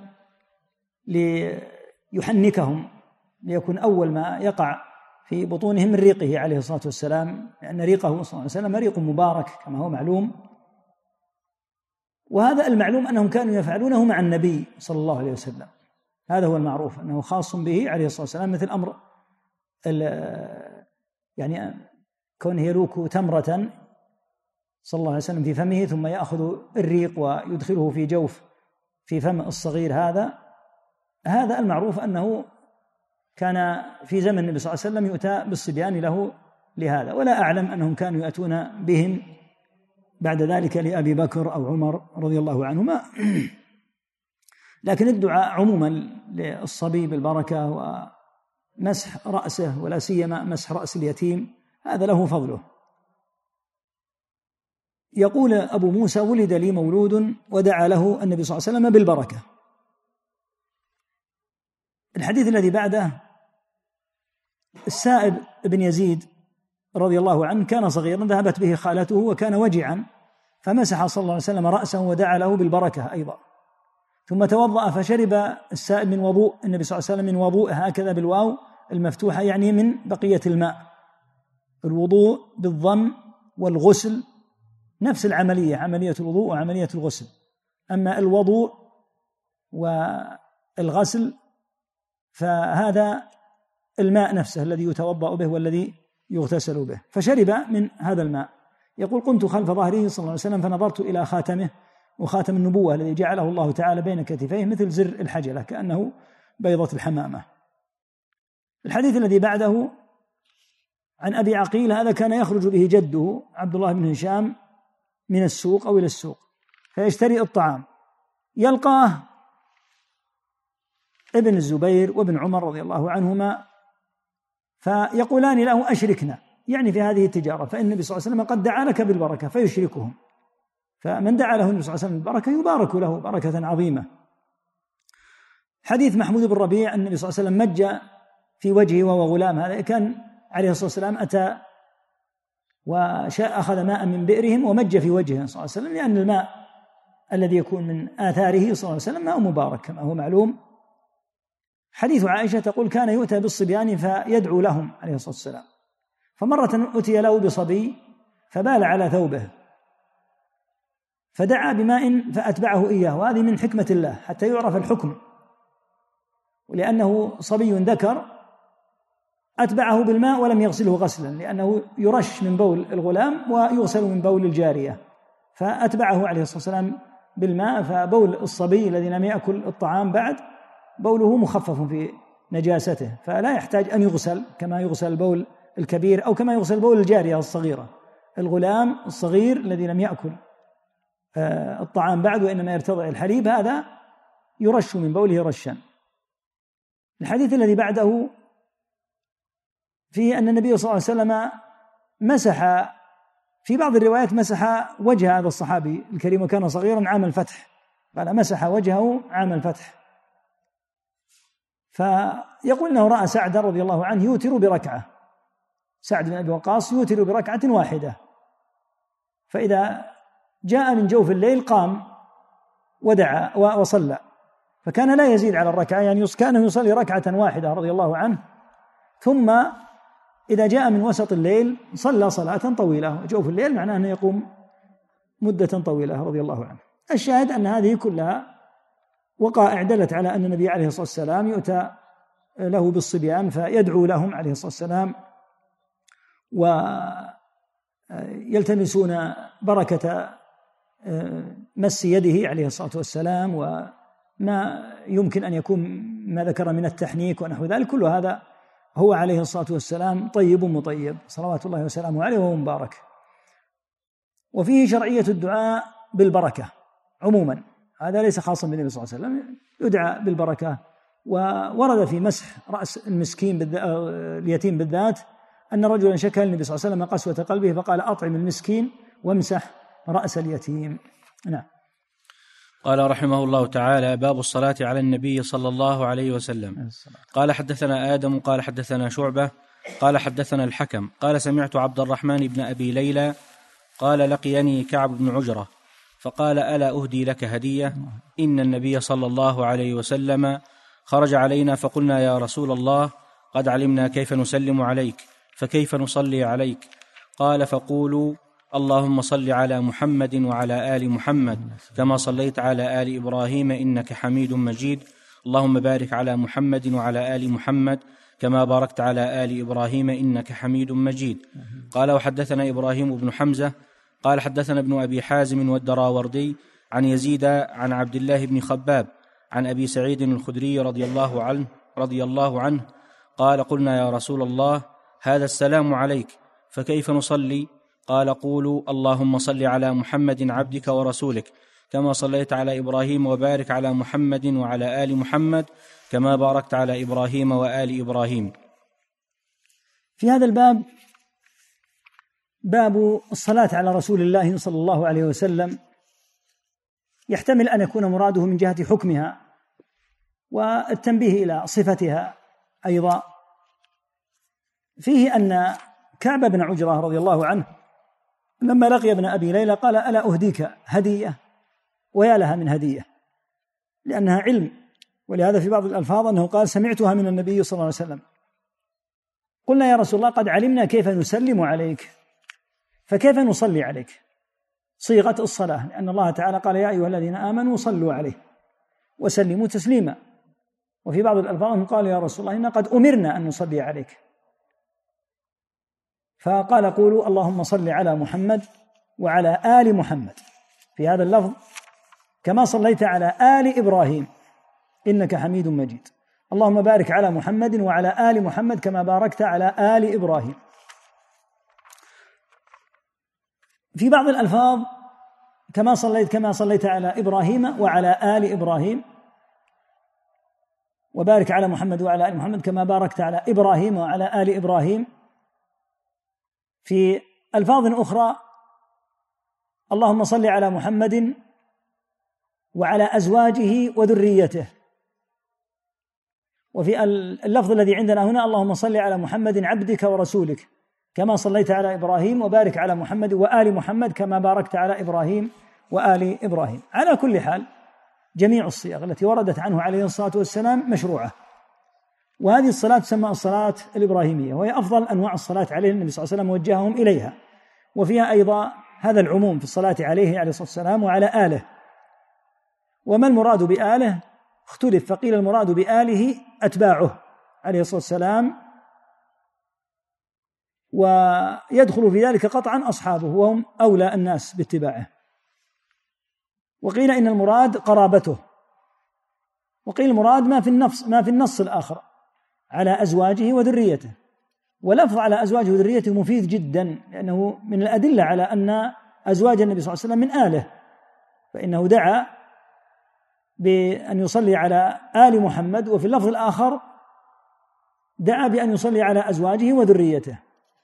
ليحنكهم، ليكون أول ما يقع في بطونهم من ريقه عليه الصلاة والسلام، لأن ريقه صلى الله عليه وسلم ريق مبارك كما هو معلوم. وهذا المعلوم أنهم كانوا يفعلونه مع النبي صلى الله عليه وسلم، هذا هو المعروف أنه خاص به عليه الصلاة والسلام، مثل أمر يعني كونه يلوك تمرة صلى الله عليه وسلم في فمه ثم يأخذ الريق ويدخله في جوف في فم الصغير، هذا هذا المعروف أنه كان في زمن النبي صلى الله عليه وسلم يؤتى بالصبيان له لهذا. ولا أعلم أنهم كانوا يأتون بهم بعد ذلك لأبي بكر أو عمر رضي الله عنهما. لكن الدعاء عموما للصبي بالبركة ومسح رأسه ولا سيما مسح رأس اليتيم هذا له فضله. يقول أبو موسى ولد لي مولود ودعا له النبي صلى الله عليه وسلم بالبركة. الحديث الذي بعده السائب بن يزيد رضي الله عنه كان صغيرا ذهبت به خالته وكان وجعا فمسح صلى الله عليه وسلم رأسه ودعا له بالبركة أيضا، ثم توضأ فشرب السائب من وضوء النبي صلى الله عليه وسلم من وضوء هكذا بالواو المفتوحة يعني من بقية الماء. الوضوء بالضم والغسل نفس العملية، عملية الوضوء وعملية الغسل، أما الوضوء والغسل فهذا الماء نفسه الذي يتوضأ به والذي يغتسل به. فشرب من هذا الماء. يقول كنت خلف ظهره صلى الله عليه وسلم فنظرت إلى خاتمه وخاتم النبوة الذي جعله الله تعالى بين كتفيه مثل زر الحجلة كأنه بيضة الحمامة. الحديث الذي بعده عن أبي عقيل هذا كان يخرج به جده عبد الله بن هشام من السوق أو إلى السوق فيشتري الطعام، يلقاه ابن الزبير وابن عمر رضي الله عنهما فيقولان له أشركنا، يعني في هذه التجارة، فإن النبي صلى الله عليه وسلم قد دعا لك بالبركة فيشركهم، فمن دعا له النبي صلى الله عليه وسلم بالبركة يبارك له بركة عظيمة. حديث محمود بن ربيع أن النبي صلى الله عليه وسلم مج في وجهه وهو غلام، هذا كان عليه الصلاة والسلام أتى وأخذ ماء من بئرهم ومج في وجهه صلى الله عليه وسلم، لأن الماء الذي يكون من آثاره صلى الله عليه وسلم ماء مبارك كما هو معلوم. حديث عائشة تقول كان يؤتى بالصبيان فيدعو لهم عليه الصلاة والسلام، فمرة أتي له بصبي فبال على ثوبه فدعا بماء فأتبعه إياه، وهذه من حكمة الله حتى يعرف الحكم، ولأنه صبي ذكر أتبعه بالماء ولم يغسله غسلا، لأنه يرش من بول الغلام ويغسل من بول الجارية، فأتبعه عليه الصلاة والسلام بالماء، فبول الصبي الذي لم يأكل الطعام بعد بوله مخفف في نجاسته، فلا يحتاج أن يغسل كما يغسل البول الكبير أو كما يغسل البول الجارية الصغيرة. الغلام الصغير الذي لم يأكل الطعام بعد وإنما يرتضع الحليب هذا يرش من بوله رشا. الحديث الذي بعده فيه أن النبي صلى الله عليه وسلم مسح في بعض الروايات مسح وجه هذا الصحابي الكريم وكان صغيرا عام الفتح، قال مسح وجهه عام الفتح. فيقول أنه رأى سعد رضي الله عنه يوتر بركعة، سعد بن أبي وقاص يوتر بركعة واحدة، فإذا جاء من جوف الليل قام ودعا وصلى، فكان لا يزيد على الركعة، يعني كان يصلي ركعة واحدة رضي الله عنه، ثم إذا جاء من وسط الليل صلى صلاة طويلة. جوف الليل معناه أنه يقوم مدة طويلة رضي الله عنه. الشاهد أن هذه كلها وقائع دلت على أن النبي عليه الصلاة والسلام يؤتى له بالصبيان فيدعو لهم عليه الصلاة والسلام ويلتمسون بركة مس يده عليه الصلاة والسلام، وما يمكن أن يكون ما ذكر من التحنيك ونحو ذلك، كل هذا هو عليه الصلاة والسلام طيب مطيب صلوات الله وسلامه عليه وهو مبارك. وفيه شرعية الدعاء بالبركة عموما، هذا ليس خاصا بالنبي صلى الله عليه وسلم، يدعى بالبركة. وورد في مسح رأس المسكين اليتيم بالذات أن رجلا شكى للنبي صلى الله عليه وسلم قسوة قلبه فقال أطعم المسكين وامسح رأس اليتيم. نعم. قال رحمه الله تعالى: باب الصلاة على النبي صلى الله عليه وسلم. قال حدثنا آدم قال حدثنا شعبة قال حدثنا الحكم قال سمعت عبد الرحمن بن أبي ليلى قال لقيني كعب بن عجرة فقال: ألا أهدي لك هدية؟ إن النبي صلى الله عليه وسلم خرج علينا فقلنا: يا رسول الله، قد علمنا كيف نسلم عليك، فكيف نصلي عليك؟ قال: فقولوا: اللهم صل على محمد وعلى آل محمد كما صليت على آل إبراهيم إنك حميد مجيد، اللهم بارك على محمد وعلى آل محمد كما باركت على آل إبراهيم إنك حميد مجيد. قال: وحدثنا إبراهيم بن حمزة قال حدثنا ابن أبي حازم والدراوردي عن يزيد عن عبد الله بن خباب عن أبي سعيد الخدري رضي الله عنه رضي الله عنه قال: قلنا: يا رسول الله، هذا السلام عليك، فكيف نصلي؟ قال: قولوا: اللهم صل على محمد عبدك ورسولك كما صليت على إبراهيم، وبارك على محمد وعلى آل محمد كما باركت على إبراهيم وآل إبراهيم. في هذا الباب باب الصلاة على رسول الله صلى الله عليه وسلم، يحتمل أن يكون مراده من جهة حكمها والتنبيه إلى صفتها أيضا. فيه أن كعب بن عجرة رضي الله عنه لما لقي ابن أبي ليلى قال: ألا أهديك هدية؟ ويا لها من هدية، لأنها علم. ولهذا في بعض الألفاظ أنه قال: سمعتها من النبي صلى الله عليه وسلم. قلنا: يا رسول الله، قد علمنا كيف نسلم عليك، فكيف نصلي عليك؟ صيغة الصلاة، لأن الله تعالى قال: يا أيها الذين آمنوا صلوا عليه وسلموا تسليما. وفي بعض الألفاظ قال: يا رسول الله، إنا قد أمرنا أن نصلي عليك، فقال: قولوا: اللهم صل على محمد وعلى آل محمد، في هذا اللفظ كما صليت على آل إبراهيم إنك حميد مجيد، اللهم بارك على محمد وعلى آل محمد كما باركت على آل إبراهيم. في بعض الألفاظ كما صليت كما صليت على إبراهيم وعلى آل إبراهيم، وبارك على محمد وعلى آل محمد كما باركت على إبراهيم وعلى آل إبراهيم. في ألفاظ أخرى: اللهم صل على محمد وعلى أزواجه وذريته. وفي اللفظ الذي عندنا هنا: اللهم صل على محمد عبدك ورسولك كما صليت على إبراهيم، وبارك على محمد وآل محمد كما باركت على إبراهيم وآل إبراهيم. على كل حال جميع الصيغ التي وردت عنه عليه الصلاة والسلام مشروعة، وهذه الصلاة تسمى الصلاة الإبراهيمية، وهي أفضل أنواع الصلاة عليه، النبي صلى الله عليه وسلم وجههم إليها، وفيها أيضا هذا العموم في الصلاة عليه عليه الصلاة والسلام وعلى آله. وما المراد بآله؟ اختلف، فقيل المراد بآله أتباعه عليه الصلاة والسلام، ويدخل في ذلك قطعا أصحابه وهم أولى الناس باتباعه. وقيل إن المراد قرابته، وقيل المراد ما في النص ما في النص الآخر على أزواجه وذريته. ولفظ على أزواجه وذريته مفيد جدا، لأنه من الأدلة على أن أزواج النبي صلى الله عليه وسلم من آله، فإنه دعا بأن يصلي على آل محمد، وفي اللفظ الآخر دعا بأن يصلي على أزواجه وذريته.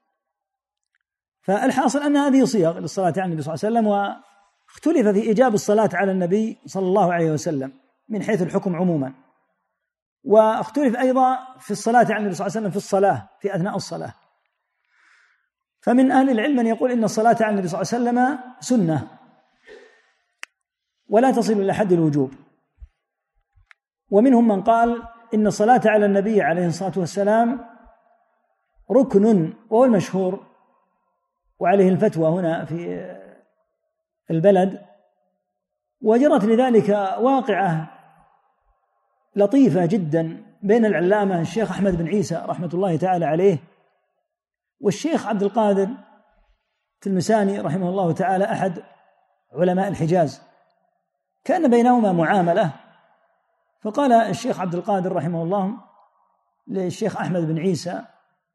فالحاصل أن هذه صيغ للصلاة على النبي صلى الله عليه وسلم، واختلف في إيجاب الصلاة على النبي صلى الله عليه وسلم من حيث الحكم عموما، واختلف أيضا في الصلاة على النبي صلى الله عليه وسلم في الصلاة في أثناء الصلاة. فمن أهل العلم من يقول إن الصلاة على النبي صلى الله عليه وسلم سنة ولا تصل إلى حد الوجوب، ومنهم من قال إن الصلاة على النبي عليه الصلاة والسلام ركن، وهو المشهور وعليه الفتوى هنا في البلد. وجرت لذلك واقعة لطيفة جدا بين العلامة الشيخ أحمد بن عيسى رحمة الله تعالى عليه والشيخ عبد القادر التلمساني رحمه الله تعالى أحد علماء الحجاز. كان بينهما معاملة، فقال الشيخ عبد القادر رحمه الله للشيخ أحمد بن عيسى: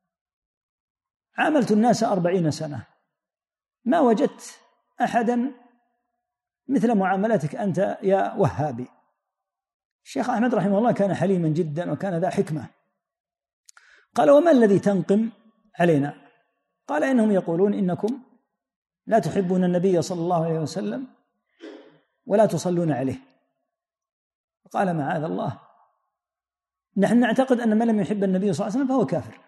عاملت الناس أربعين سنة ما وجدت أحدا مثل معاملتك أنت يا وهابي. الشيخ أحمد رحمه الله كان حليما جدا وكان ذا حكمة. قال: وما الذي تنقم علينا؟ قال: إنهم يقولون إنكم لا تحبون النبي صلى الله عليه وسلم ولا تصلون عليه. قال: معاذ الله، نحن نعتقد أن من لم يحب النبي صلى الله عليه وسلم فهو كافر.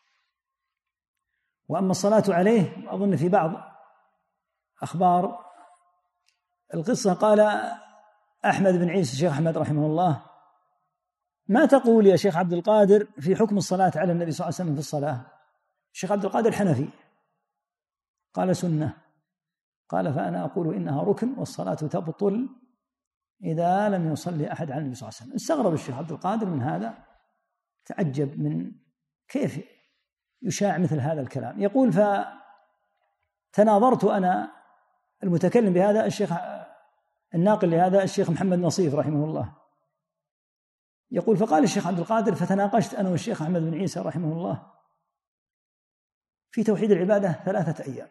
وأما الصلاة عليه، أظن في بعض أخبار القصة قال أحمد بن عيسى الشيخ أحمد رحمه الله: ما تقول يا شيخ عبد القادر في حكم الصلاة على النبي صلى الله عليه وسلم في الصلاة؟ الشيخ عبد القادر حنفي. قال: سنة. قال: فأنا أقول إنها ركن والصلاة تبطل إذا لم يصلي أحد على النبي صلى الله عليه وسلم. استغرب الشيخ عبد القادر من هذا، تعجب من كيف يشاع مثل هذا الكلام. يقول: فتناظرت أنا المتكلم بهذا الشيخ الناقل لهذا الشيخ محمد نصيف رحمه الله. يقول: فقال الشيخ عبد القادر: فتناقشت أنا والشيخ أحمد بن عيسى رحمه الله في توحيد العبادة ثلاثة أيام.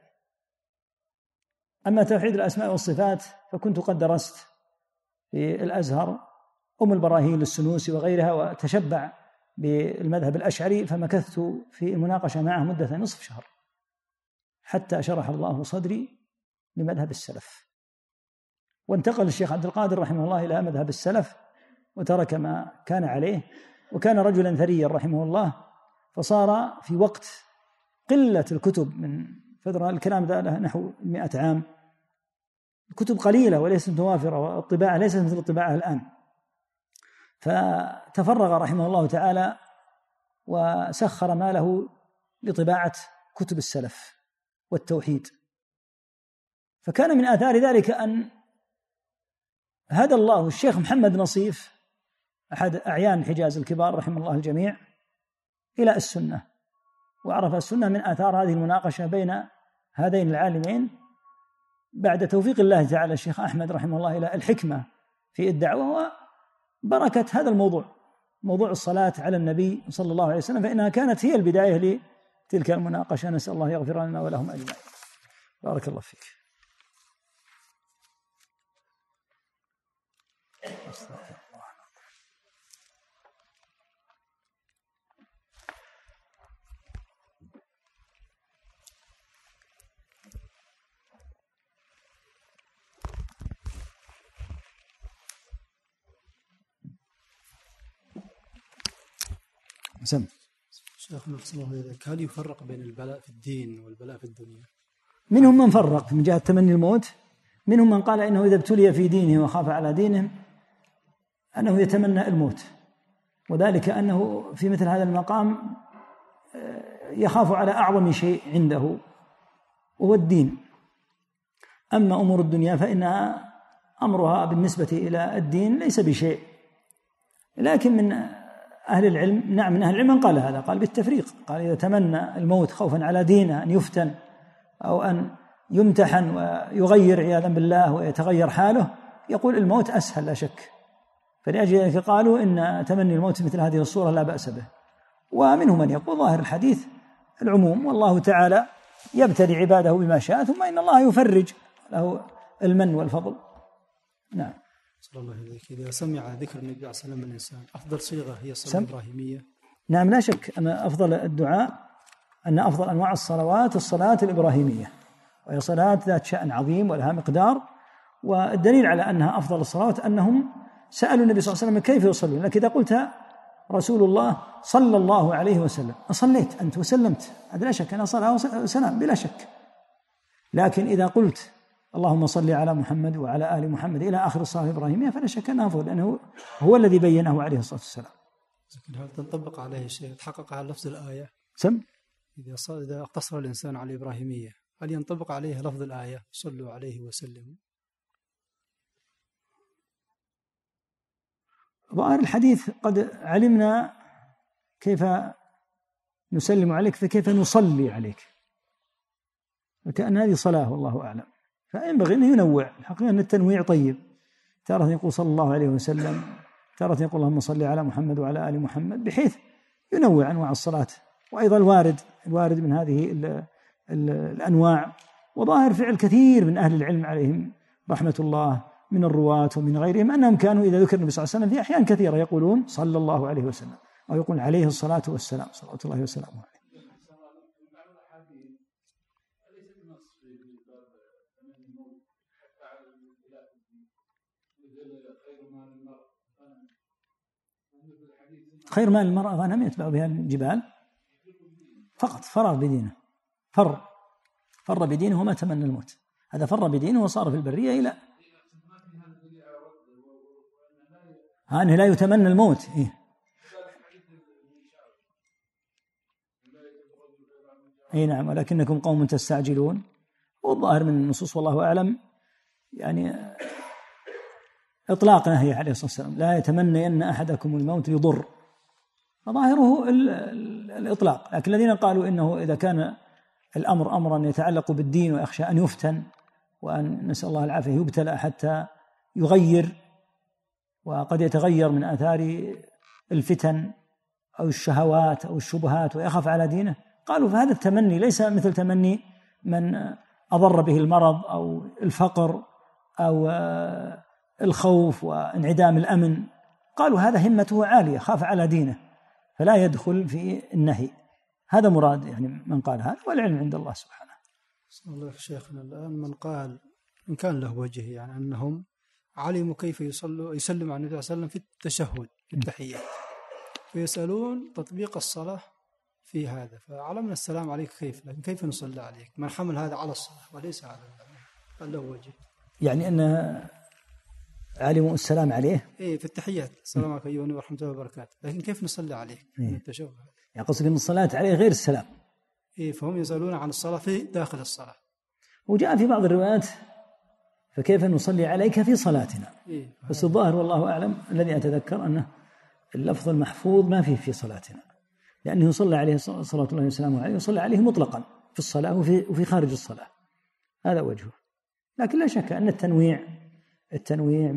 أما توحيد الأسماء والصفات فكنت قد درست في الأزهر أم البراهين السنوسي وغيرها، وتشبع بالمذهب الأشعري، فمكثت في المناقشة معه مدة نصف شهر حتى شرح الله صدري لمذهب السلف. وانتقل الشيخ عبد القادر رحمه الله إلى مذهب السلف وترك ما كان عليه، وكان رجلا ثريا رحمه الله، فصار في وقت قلة الكتب من فترة، الكلام ذا له نحو مئة عام، الكتب قليلة وليست متوافرة، والطباعة ليست مثل الطباعة الآن، فتفرغ رحمه الله تعالى وسخر ماله لطباعة كتب السلف والتوحيد. فكان من آثار ذلك أن هدى الله الشيخ محمد نصيف أحد أعيان الحجاز الكبار رحمه الله الجميع إلى السنة، وعرف السنة من آثار هذه المناقشة بين هذين العالمين بعد توفيق الله تعالى الشيخ أحمد رحمه الله إلى الحكمة في الدعوة وبركة هذا الموضوع، موضوع الصلاة على النبي صلى الله عليه وسلم، فإنها كانت هي البداية لتلك المناقشة. نسأل الله يغفر لنا ولهم أجمعين. بارك الله فيك. سم. شيخنا أحسن الله إليك، هل يفرق بين البلاء في الدين والبلاء في الدنيا؟ منهم من فرق من جهة تمني الموت، منهم من قال إنه إذا ابتلي في دينه وخاف على دينه أنه يتمنى الموت، وذلك أنه في مثل هذا المقام يخاف على أعظم شيء عنده وهو الدين. أما أمور الدنيا فإنها أمرها بالنسبة إلى الدين ليس بشيء. لكن من أهل العلم، نعم من أهل العلم من قال هذا، قال بالتفريق، قال إذا تمنى الموت خوفا على دينه أن يفتن أو أن يمتحن ويغير عياذا بالله ويتغير حاله، يقول الموت أسهل لا شك، فلأجل ذلك قالوا إن تمني الموت مثل هذه الصورة لا بأس به. ومنهم من يقول ظاهر الحديث العموم، والله تعالى يبتلي عباده بما شاء، ثم إن الله يفرج له المن والفضل. نعم. صلى الله عليه وسلم. إذا سمع ذكر النبي صلى الله عليه وسلم الإنسان أفضل صيغة هي الصلاة الإبراهيمية. نعم لا شك أن أفضل الدعاء، أن أفضل أنواع الصلوات الصلاة الإبراهيمية، وهي صلاة ذات شأن عظيم ولها مقدار. والدليل على أنها أفضل الصلوات أنهم سألوا النبي صلى الله عليه وسلم كيف يصلون، لكن إذا قلت رسول الله صلى الله عليه وسلم أصليت أنت وسلمت، هذا لا شك أنها صلاة وسلام بلا شك. لكن إذا قلت اللهم صل على محمد وعلى آل محمد إلى آخر الصلاة الإبراهيمية فلا شك أنها أفضل، لأنه هو الذي بينه عليه الصلاة والسلام. هل تنطبق عليه شيء تحقق على لفظ الآية؟ سم إذا إذا اقتصر الإنسان على الإبراهيمية هل ينطبق عليه لفظ الآية صلوا عليه وسلموا؟ ظاهر الحديث قد علمنا كيف نسلم عليك فكيف نصلي عليك، وكأن هذه صلاة والله أعلم. فينبغي أن ينوع، الحقيقة أن التنويع طيب، تارة يقول صلى الله عليه وسلم، تارة يقول اللهم صل على محمد وعلى آل محمد، بحيث ينوع أنواع الصلاة. وأيضا الوارد الوارد من هذه ال ال الأنواع. وظاهر فعل كثير من أهل العلم عليهم رحمة الله من الرواة ومن غيرهم أنهم كانوا إذا ذكر النبي صلى الله عليه وسلم في أحيان كثيرة يقولون صلى الله عليه وسلم، أو يقول عليه الصلاة والسلام صلوات الله وسلامه عليه. خير مال المرأة غنم يتبع بها الجبال، فقط فرار بدينه، فر فر بدينه وما تمنى الموت. هذا فر بدينه وصار في البرية إلى أنه لا يتمنى الموت. إيه؟ أي نعم، ولكنكم قوم تستعجلون. والظاهر من النصوص والله أعلم يعني إطلاق نهي عليه الصلاة والسلام لا يتمنى أن أحدكم الموت يضر، فظاهره الإطلاق. لكن الذين قالوا إنه إذا كان الأمر أمرا يتعلق بالدين ويخشى أن يفتن وأن نسأل الله العافية يبتلى حتى يغير، وقد يتغير من آثار الفتن أو الشهوات أو الشبهات ويخاف على دينه، قالوا فهذا التمني ليس مثل تمني من أضر به المرض أو الفقر أو الخوف وانعدام الأمن. قالوا هذا همته عالية، خاف على دينه فلا يدخل في النهي. هذا مراد يعني من قال هذا، والعلم عند الله سبحانه. بسم الله شيخنا. الآن من قال إن كان له وجه يعني أنهم علموا كيف يصلوا يسلم على النبي صلى الله عليه وسلم في التشهد في التحية، فيسألون تطبيق الصلاة في هذا، فعلمنا السلام عليك كيف، لكن كيف نصلي عليك؟ من حمل هذا على الصلاة وليس على هل له وجه؟ يعني أن علموا السلام عليه إيه في التحيات السلام عليكم أيها النبي ورحمة الله وبركاته، لكن كيف نصلي عليك إيه؟ من التشهد يعني قصدك أن الصلاة عليه غير السلام. إيه فهم يسألون عن الصلاة في داخل الصلاة. وجاء في بعض الروايات فكيف نصلي عليك في صلاتنا. إيه بس الظاهر والله أعلم الذي أتذكر أنه اللفظ المحفوظ ما فيه في صلاتنا، لأنه يصلى عليه صلاة الله وسلامه عليه يصلى عليه مطلقا في الصلاة وفي وفي خارج الصلاة، هذا وجهه. لكن لا شك أن التنويع التنويع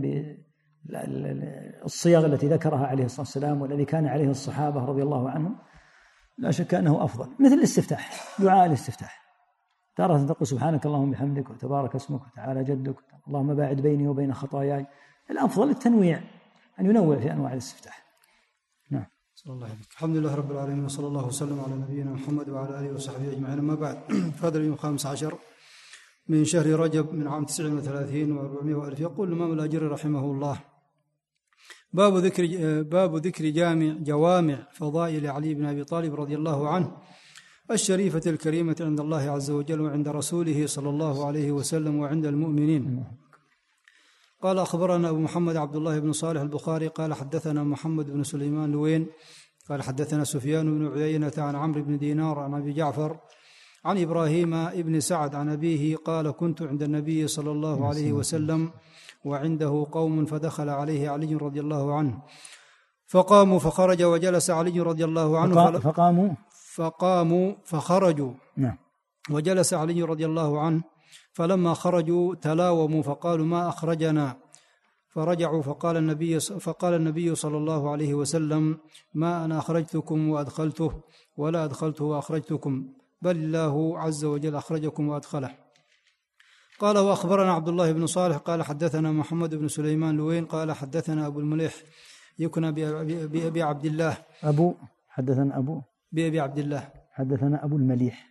بالصيغ التي ذكرها عليه الصلاة والسلام والذي كان عليه الصحابة رضي الله عنهم لا شك أنه أفضل. مثل الاستفتاح، دعاء الاستفتاح، تارة تقول سبحانك اللهم بحمدك وتبارك اسمك وتعالى جدك اللهم باعد بيني وبين خطاياي. الأفضل التنويع، أن ينوع في أنواع الاستفتاح. نعم. صلى الله عليه وسلم. الحمد لله رب العالمين، وصلى الله وسلم على نبينا محمد وعلى آله وصحبه أجمعين. أما بعد، فهذا اليوم الخامس عشر من شهر رجب من عام تسع وثلاثين وأربعمائة وألف. يقول الإمام الأجري رحمه الله: باب ذكر باب ذكر جامع جوامع فضائل علي بن أبي طالب رضي الله عنه الشريفة الكريمة عند الله عز وجل وعند رسوله صلى الله عليه وسلم وعند المؤمنين. قال أخبرنا أبو محمد عبد الله بن صالح البخاري قال حدثنا محمد بن سليمان لوين قال حدثنا سفيان بن عيينة عن عمرو بن دينار عن أبي جعفر عن إبراهيم بن سعد عن أبيه قال: كنت عند النبي صلى الله عليه وسلم وعنده قوم فدخل عليه علي رضي الله عنه فقاموا فخرج وجلس علي رضي الله عنه فقاموا فقاموا فخرجوا نعم وجلس علي رضي الله عنه، فلما خرجوا تلاوموا فقالوا: ما أخرجنا؟ فرجعوا فقال النبي فقال النبي صلى الله عليه وسلم: ما أنا أخرجتكم وأدخلته ولا أدخلته وأخرجتكم، بل الله عز وجل أخرجكم وأدخله. قال: وأخبرنا عبد الله بن صالح قال حدثنا محمد بن سليمان لوين قال حدثنا أبو المليح يكنى بأبي عبد الله أبو حدثنا أبو بأبي عبد الله حدثنا أبو المليح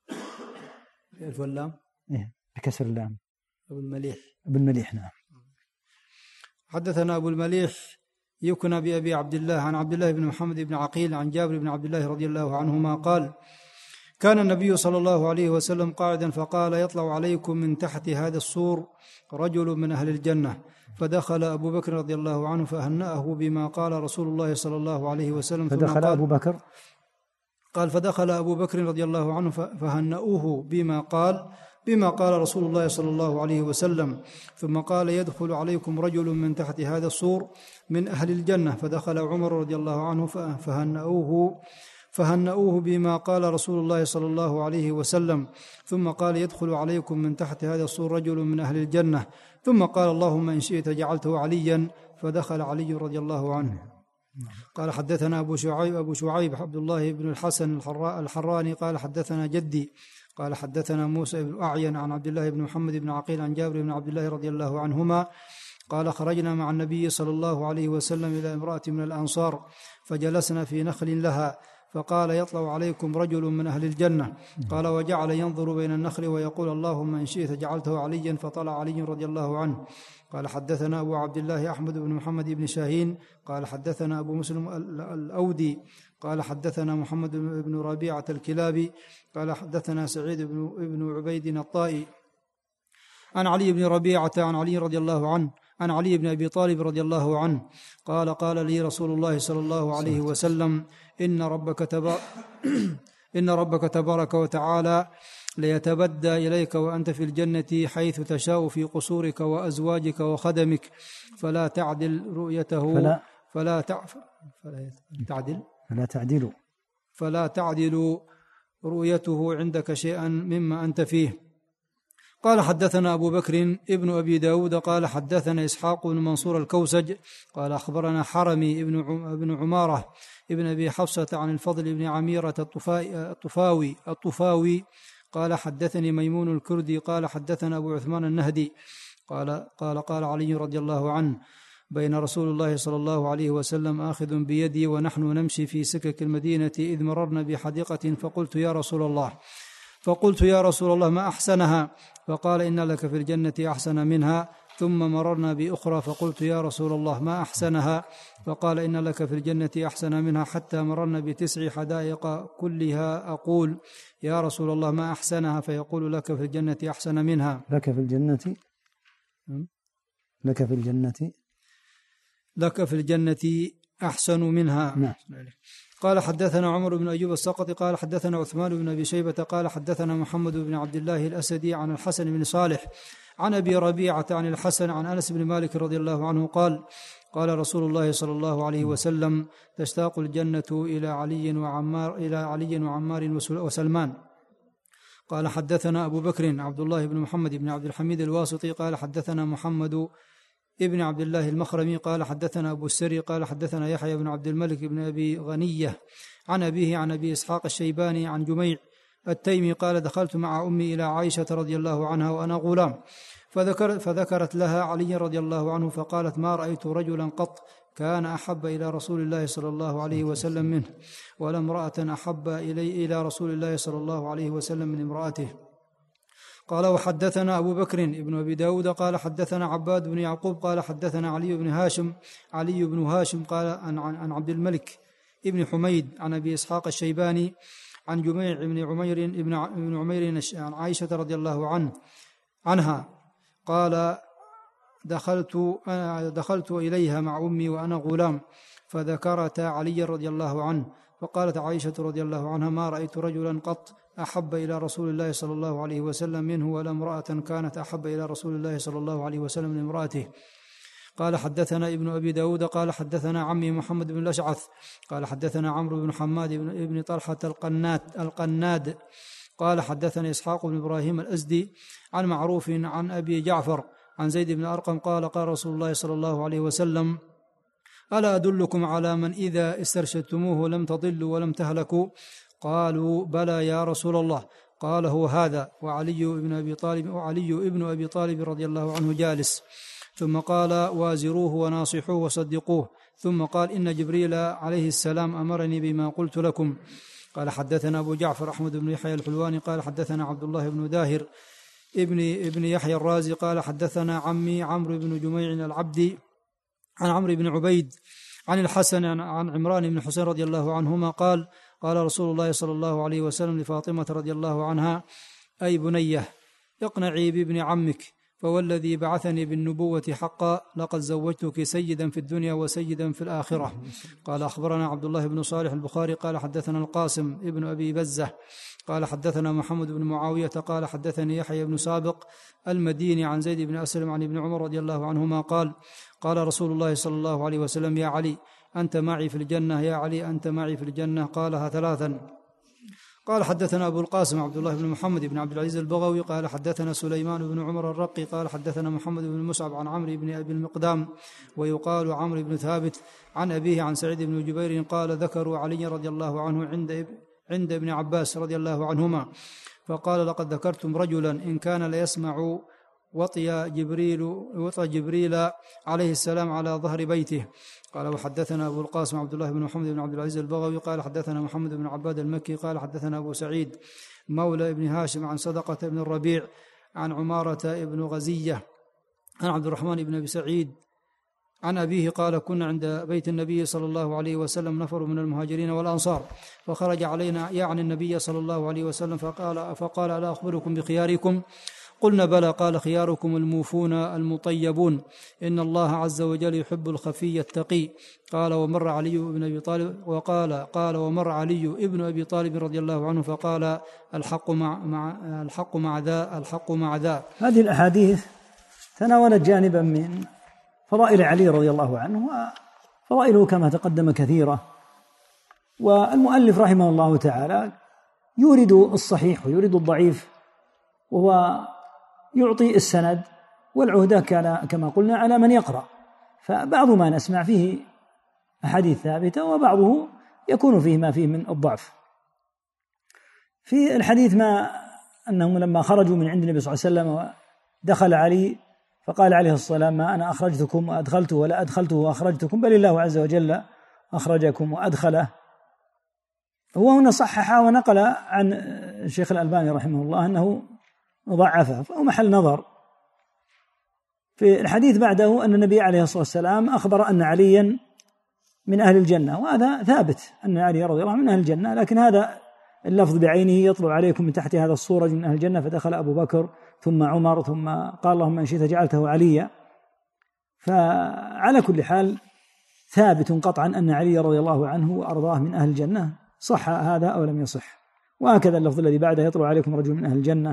الف واللام إيه بكسر اللام أبو المليح أبو المليح. نعم. حدثنا أبو المليح يكنى بأبي عبد الله عن عبد الله بن محمد بن عقيل عن جابر بن عبد الله رضي الله عنهما قال: كان النبي صلى الله عليه وسلم قاعدا فقال: يطلع عليكم من تحت هذا السور رجل من أهل الجنة، فدخل أبو بكر رضي الله عنه فهنأه بما قال رسول الله صلى الله عليه وسلم. فدخل أبو بكر قال فدخل أبو بكر رضي الله عنه فهنأوه بما قال بما قال رسول الله صلى الله عليه وسلم، ثم قال: يدخل عليكم رجل من تحت هذا السور من أهل الجنة، فدخل عمر رضي الله عنه فهنأوه فهنأوه بما قال رسول الله صلى الله عليه وسلم، ثم قال: يدخل عليكم من تحت هذا السور رجل من أهل الجنة، ثم قال: اللهم إن شئت جعلته عليا، فدخل علي رضي الله عنه. قال حدثنا أبو شعيب أبو شعيب عبد الله بن الحسن الحراني قال حدثنا جدي قال حدثنا موسى بن أعين عن عبد الله بن محمد بن عقيل عن جابر بن عبد الله رضي الله عنهما قال: خرجنا مع النبي صلى الله عليه وسلم إلى امرأة من الأنصار فجلسنا في نخل لها، فقال: يطلع عليكم رجل من أهل الجنة. قال: وجعل ينظر بين النخل ويقول: اللهم إن شئت جعلته عليا، فطلع علي رضي الله عنه. قال حدثنا أبو عبد الله أحمد بن محمد بن شاهين قال حدثنا أبو مسلم الأودي قال حدثنا محمد بن ربيعة الكلابي قال حدثنا سعيد بن عبيد الطائي عن علي بن ربيعة عن علي رضي الله عنه عن علي بن أبي طالب رضي الله عنه قال: قال لي رسول الله صلى الله عليه وسلم: إن ربك تبارك إن ربك تبارك وتعالى ليتبدى إليك وأنت في الجنة حيث تشاء في قصورك وأزواجك وخدمك، فلا تعدل رؤيته فلا, فلا, تع... فلا تعدل فلا تعدل فلا تعدل رؤيته عندك شيئا مما أنت فيه. قال حدثنا أبو بكر ابن أبي داود قال حدثنا إسحاق بن منصور الكوسج قال أخبرنا حرمي ابن عمارة ابن أبي حفصة عن الفضل بن عميرة الطفاوي الطفاوي قال حدثني ميمون الكردي قال حدثنا أبو عثمان النهدي قال قال قال علي رضي الله عنه: بين رسول الله صلى الله عليه وسلم آخذ بيدي ونحن نمشي في سكك المدينة إذ مررنا بحديقة فقلت يا رسول الله فقلت يا رسول الله ما أحسنها؟ فقال: إن لك في الجنة أحسن منها. ثم مررنا بأخرى فقلت يا رسول الله ما أحسنها؟ فقال: إن لك في الجنة أحسن منها، حتى مررنا بتسع حدائق كلها أقول يا رسول الله ما أحسنها؟ فيقول: لك في الجنة أحسن منها. لك في الجنة لك في الجنة لك في الجنة أحسن منها. نعم. قال حدثنا عمر بن أيوب السقطي قال حدثنا عثمان بن أبي شيبة قال حدثنا محمد بن عبد الله الأسدي عن الحسن بن صالح عن أبي ربيعة عن الحسن عن أنس بن مالك رضي الله عنه قال: قال رسول الله صلى الله عليه وسلم: تشتاق الجنة إلى علي وعمار إلى علي وعمار وسلمان. قال حدثنا أبو بكر عبد الله بن محمد بن عبد الحميد الواسطي قال حدثنا محمد ابن عبد الله المخرمي قال حدثنا أبو السري قال حدثنا يحيى بن عبد الملك بن أبي غنية عن أبيه عن أبي إسحاق الشيباني عن جميع التيمي قال: دخلت مع أمي إلى عائشة رضي الله عنها وأنا غلام، فذكر فذكرت لها علي رضي الله عنه، فقالت: ما رأيت رجلا قط كان أحب إلى رسول الله صلى الله عليه وسلم منه، ولا امرأة أحب إلي إلى رسول الله صلى الله عليه وسلم من امرأته. قال: وحدثنا أبو بكر ابن أبي داود قال حدثنا عباد بن يعقوب قال حدثنا علي بن هاشم علي بن هاشم قال عن عبد الملك ابن حميد عن أبي إسحاق الشيباني عن جميع بن عمير ابن عمير عن عائشة رضي الله عنه عنها قال: دخلت دخلت إليها مع أمي وأنا غلام، فذكرت علي رضي الله عنه، فقالت عائشة رضي الله عنها: ما رأيت رجلا قط أحب إلى رسول الله صلى الله عليه وسلم منه، ولا امرأة كانت أحب إلى رسول الله صلى الله عليه وسلم من امرأته. قال حدثنا ابن أبي داود قال حدثنا عمي محمد بن الأشعث قال حدثنا عمرو بن حماد بن طلحة القناد القناد قال حدثنا إسحاق بن إبراهيم الأزدي عن معروف عن أبي جعفر عن زيد بن أرقم قال قال رسول الله صلى الله عليه وسلم: ألا أدلكم على من إذا استرشدتموه لم تضلوا ولم تهلكوا؟ قالوا: بلى يا رسول الله. قال: هو هذا. وعلي بن أبي طالب وعلي ابن أبي طالب رضي الله عنه جالس. ثم قال: وازروه وناصحوه وصدقوه. ثم قال: إن جبريل عليه السلام أمرني بما قلت لكم. قال: حدثنا أبو جعفر أحمد بن يحيى الحلواني قال حدثنا عبد الله بن داهر ابن ابن يحيى الرازي قال حدثنا عمي عمرو بن جميع العبدي عن عمرو بن عبيد عن الحسن عن عمران بن حسين رضي الله عنهما قال: قال رسول الله صلى الله عليه وسلم لفاطمة رضي الله عنها: أي بنيه اقنعي بابن عمك، فوالذي بعثني بالنبوة حقا لقد زوجتك سيدا في الدنيا وسيدا في الآخرة. قال: أخبرنا عبد الله بن صالح البخاري قال حدثنا القاسم ابن أبي بزة قال حدثنا محمد بن معاوية قال حدثني يحيى بن سابق المديني عن زيد بن أسلم عن ابن عمر رضي الله عنهما قال: قال رسول الله صلى الله عليه وسلم: يا علي أنت معي في الجنة، يا علي أنت معي في الجنة. قالها ثلاثا. قال حدثنا أبو القاسم عبد الله بن محمد بن عبد العزيز البغوي قال حدثنا سليمان بن عمر الرقي قال حدثنا محمد بن مسعب عن عمرو بن أبي المقدام ويقال عمرو بن ثابت عن أبيه عن سعيد بن جبير قال: ذكروا علي رضي الله عنه عند عند ابن عباس رضي الله عنهما، فقال: لقد ذكرتم رجلا إن كان ليسمع وطي جبريل وطي جبريل عليه السلام على ظهر بيته. قال: وحدثنا أبو القاسم عبد الله بن محمد بن عبد العزيز البغوي قال حدثنا محمد بن عباد المكي قال حدثنا أبو سعيد مولى ابن هاشم عن صدقة بن الربيع عن عمارة ابن غزية عن عبد الرحمن بن أبي سعيد عن أبيه قال: كنا عند بيت النبي صلى الله عليه وسلم نفر من المهاجرين والأنصار، فخرج علينا يعني النبي صلى الله عليه وسلم فقال, فقال: ألا أخبركم بخياركم؟ قلنا: بلى. قال: خياركم الموفون المطيبون، إن الله عز وجل يحب الخفي التقي. قال: ومر علي بن أبي طالب وقال قال ومر علي ابن أبي طالب رضي الله عنه فقال: الحق مع, مع الحق مع ذا الحق مع ذا. هذه الأحاديث تناولت جانبا من فضائل علي رضي الله عنه، وفضائله كما تقدم كثيرة، والمؤلف رحمه الله تعالى يورد الصحيح ويورد الضعيف، وهو يعطي السند، والعهدة كان كما قلنا على من يقرأ، فبعض ما نسمع فيه أحاديث ثابتة وبعضه يكون فيه ما فيه من الضعف. في الحديث ما أنهم لما خرجوا من عند النبي صلى الله عليه وسلم ودخل علي فقال عليه الصلاة والسلام: ما أنا أخرجتكم وأدخلته ولا أدخلته وأخرجتكم، بل الله عز وجل أخرجكم وأدخله. هو هنا صحح ونقل عن الشيخ الألباني رحمه الله أنه ضعفه، فهو محل نظر. في الحديث بعده أن النبي عليه الصلاة والسلام أخبر أن عليا من أهل الجنة، وهذا ثابت أن علي رضي الله عنه من أهل الجنة، لكن هذا اللفظ بعينه: يطلع عليكم من تحت هذا الصورة من أهل الجنة، فدخل أبو بكر ثم عمر ثم قال: اللهم إن شئت جعلته عليا. فعلى كل حال ثابت قطعا أن علي رضي الله عنه وأرضاه من أهل الجنة، صح هذا أو لم يصح. وهكذا اللفظ الذي بعده: يطلع عليكم رجل من أهل الجنة.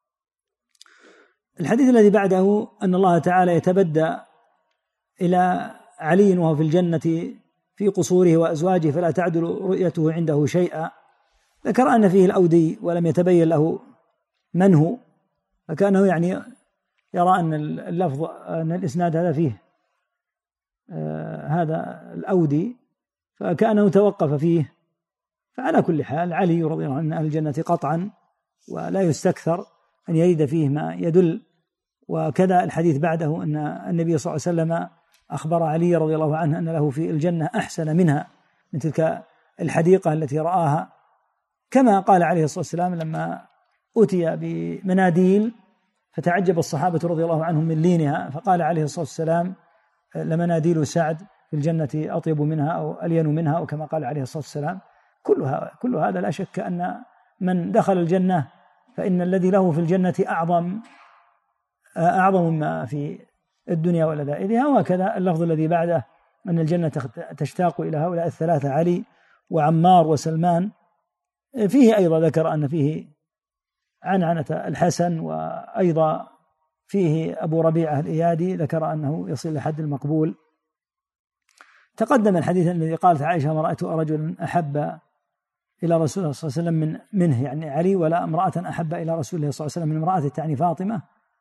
الحديث الذي بعده أن الله تعالى يتبدى إلى علي وهو في الجنة في قصوره وأزواجه فلا تعدل رؤيته عنده شيئا. ذكر أن فيه الأودي ولم يتبين له من هو، فكأنه يعني يرى أن اللفظ أن الإسناد هذا فيه آه هذا الأودي، فكأنه توقف فيه. فعلى كل حال علي رضي الله عنه من أهل الجنة قطعا، ولا يستكثر أن يريد فيه ما يدل. وكذا الحديث بعده أن النبي صلى الله عليه وسلم أخبر علي رضي الله عنه أن له في الجنة أحسن منها، من تلك الحديقة التي رآها، كما قال عليه الصلاة والسلام لما أتي بمناديل فتعجب الصحابة رضي الله عنهم من لينها، فقال عليه الصلاة والسلام: لمناديل سعد في الجنة أطيب منها أو ألين منها، وكما قال عليه الصلاة والسلام. كلها كل هذا لا شك أن من دخل الجنة فإن الذي له في الجنة أعظم أعظم ما في الدنيا ولذائذها. وكذا اللفظ الذي بعده أن الجنة تشتاق إلى هؤلاء الثلاثة: علي وعمار وسلمان. فيه أيضا ذكر أن فيه عنعنة الحسن، وأيضا فيه أبو ربيعة الإيادي ذكر أنه يصل لحد المقبول. تقدم الحديث الذي قالت عائشة: ما رأيت رجلا أحب إلى رسول الله صلى الله عليه وسلم من منه، يعني علي، ولا امرأة أحب إلى رسول الله صلى الله عليه وسلم من امرأته، تعني فاطمة.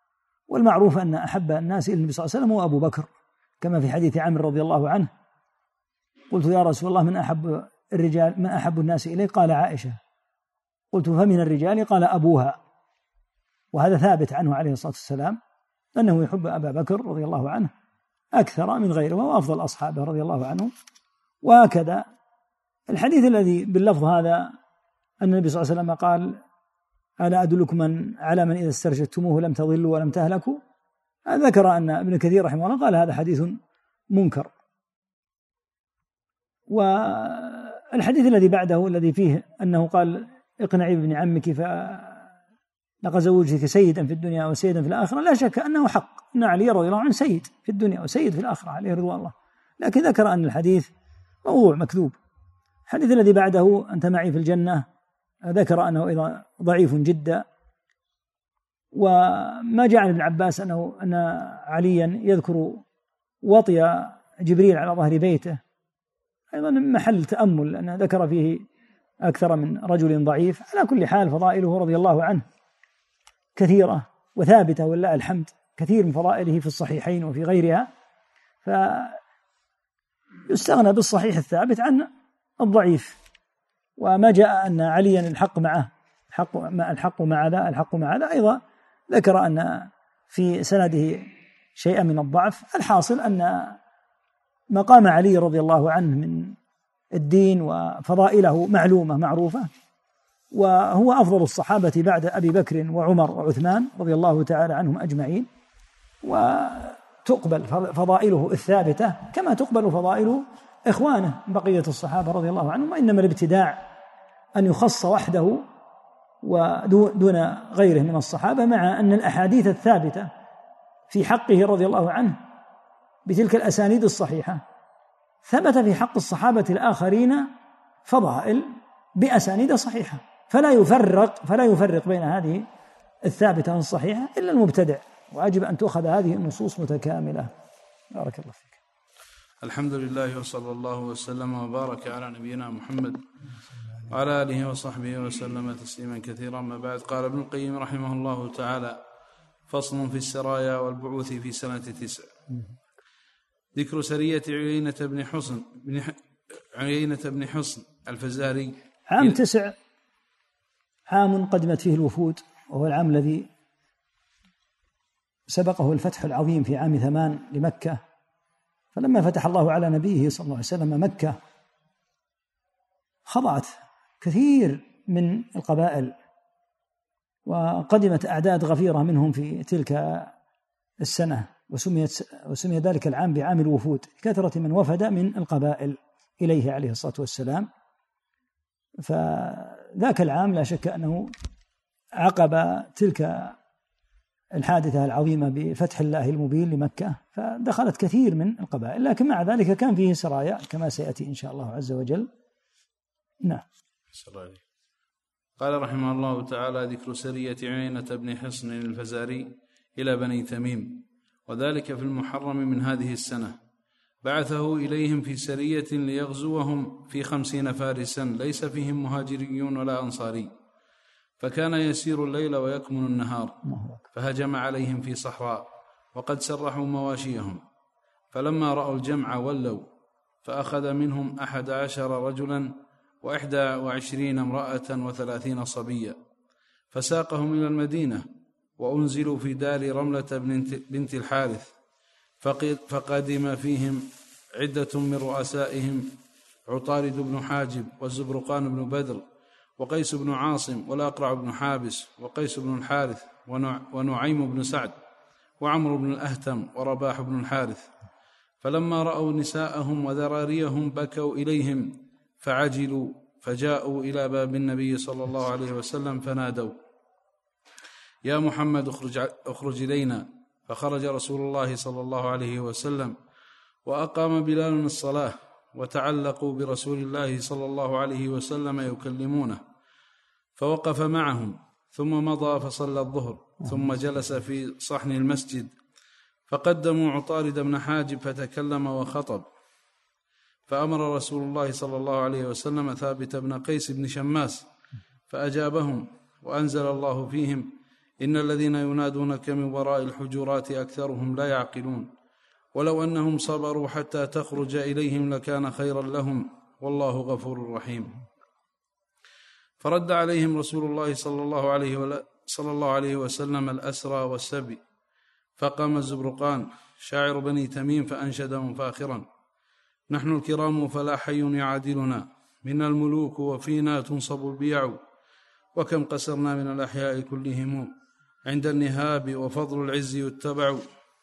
والمعروف أن أحب الناس إلى النبي صلى الله عليه وسلم هو أبو بكر، كما في حديث عمرو رضي الله عنه: قلت يا رسول الله من أحب الرجال من أحب الناس إليك؟ قال عائشة. قلت فمن الرجال؟ قال أبوها. وهذا ثابت عنه عليه الصلاة والسلام أنه يحب أبا بكر رضي الله عنه أكثر من غيره، وأفضل أصحابه رضي الله عنه. وهكذا الحديث الذي باللفظ هذا أن النبي صلى الله عليه وسلم قال: ألا أدلكم من على من إذا استرشدتموه لم تضلوا ولم تهلكوا. ذكر أن ابن كثير رحمه الله قال هذا حديث منكر. والحديث الذي بعده الذي فيه أنه قال: اقنعي بابن عمك فلقد زوجتك سيدا في الدنيا وسيدا في الآخرة، لا شك أنه حق، إن علي رضي الله عنه سيد في الدنيا وسيد في الآخرة عليه رضوان الله، لكن ذكر أن الحديث موضوع مكذوب. الحديث الذي بعده: أنت معي في الجنة، ذكر أنه أيضا ضعيف جدا. وما جاء عن ابن عباس أنه أن عليا يذكر وطي جبريل على ظهر بيته، أيضا محل تأمل، لأنه ذكر فيه أكثر من رجل ضعيف. على كل حال فضائله رضي الله عنه كثيرة وثابتة ولله الحمد، كثير من فضائله في الصحيحين وفي غيرها، فيستغنى بالصحيح الثابت عن الضعيف. وما جاء أن عليا الحق معه الحق مع الحق مع ذا الحق مع ذا أيضا ذكر أن في سنده شيئا من الضعف. الحاصل أن مقام علي رضي الله عنه من الدين وفضائله معلومة معروفة، وهو أفضل الصحابة بعد أبي بكر وعمر وعثمان رضي الله تعالى عنهم أجمعين، وتقبل فضائله الثابتة كما تقبل فضائل إخوانه بقية الصحابة رضي الله عنهم. وإنما الابتداع أن يخص وحده ودون غيره من الصحابة، مع أن الأحاديث الثابتة في حقه رضي الله عنه بتلك الأسانيد الصحيحة ثبت في حق الصحابة الآخرين فضائل بأسانيد صحيحة، فلا يفرق فلا يفرق بين هذه الثابتة والصحيحة إلا المبتدع، وأجب أن تؤخذ هذه النصوص متكاملة. بارك الله فيك. الحمد لله وصلى الله وسلم وبارك على نبينا محمد وعلى آله وصحبه وسلم تسليما كثيرا. ما بعد. قال ابن القيم رحمه الله تعالى: فصل في السرايا والبعوث في سنة تسع. ذكر سرية عيينة بن حصن بن عيينة بن حصن الفزاري. عام تسع عام قدمت فيه الوفود، وهو العام الذي سبقه الفتح العظيم في عام ثمان لمكة. فلما فتح الله على نبيه صلى الله عليه وسلم مكة خضعت كثير من القبائل، وقدمت أعداد غفيرة منهم في تلك السنة، وسميت وسمي ذلك العام بعام الوفود، كثرة من وفد من القبائل إليه عليه الصلاة والسلام. فذاك العام لا شك أنه عقب تلك الحادثة العظيمة بفتح الله المبين لمكة، فدخلت كثير من القبائل، لكن مع ذلك كان فيه سرايا كما سيأتي إن شاء الله عز وجل. نعم. قال رحمه الله تعالى: ذكر سرية عيينة بن حصن الفزاري إلى بني تميم، وذلك في المحرم من هذه السنة. بعثه إليهم في سرية ليغزوهم في خمسين فارسا ليس فيهم مهاجريون ولا أنصاري، فكان يسير الليل ويكمن النهار، فهجم عليهم في صحراء وقد سرحوا مواشيهم، فلما رأوا الجمع ولوا، فأخذ منهم أحد عشر رجلا وإحدى وعشرين امرأة وثلاثين صبيا، فساقهم إلى المدينة، وأنزلوا في دار رملة بنت الحارث، فقدم فيهم عدة من رؤسائهم: عطارد بن حاجب والزبرقان بن بدر وقيس بن عاصم والأقرع بن حابس وقيس بن الحارث ونعيم بن سعد وعمرو بن الأهتم ورباح بن الحارث. فلما رأوا نساءهم وذراريهم بكوا إليهم فعجلوا، فجاءوا إلى باب النبي صلى الله عليه وسلم فنادوا: يا محمد اخرج, اخرج إلينا. فخرج رسول الله صلى الله عليه وسلم، وأقام بلال الصلاة، وتعلقوا برسول الله صلى الله عليه وسلم يكلمونه، فوقف معهم، ثم مضى فصلى الظهر، ثم جلس في صحن المسجد، فقدموا عطارد بن حاجب فتكلم وخطب، فأمر رسول الله صلى الله عليه وسلم ثابت بن قيس بن شماس فأجابهم، وأنزل الله فيهم: إن الذين ينادونك من وراء الحجرات أكثرهم لا يعقلون ولو أنهم صبروا حتى تخرج إليهم لكان خيرا لهم والله غفور رحيم. فرد عليهم رسول الله صلى الله عليه, ولا صلى الله عليه وسلم الأسرى والسبي. فقام الزبرقان شاعر بني تميم فأنشد مفاخرا: نحن الكرام فلا حي يعادلنا، من الملوك وفينا تنصب البيع، وكم قسرنا من الأحياء كلهم عند النهاب وفضل العز يتبع،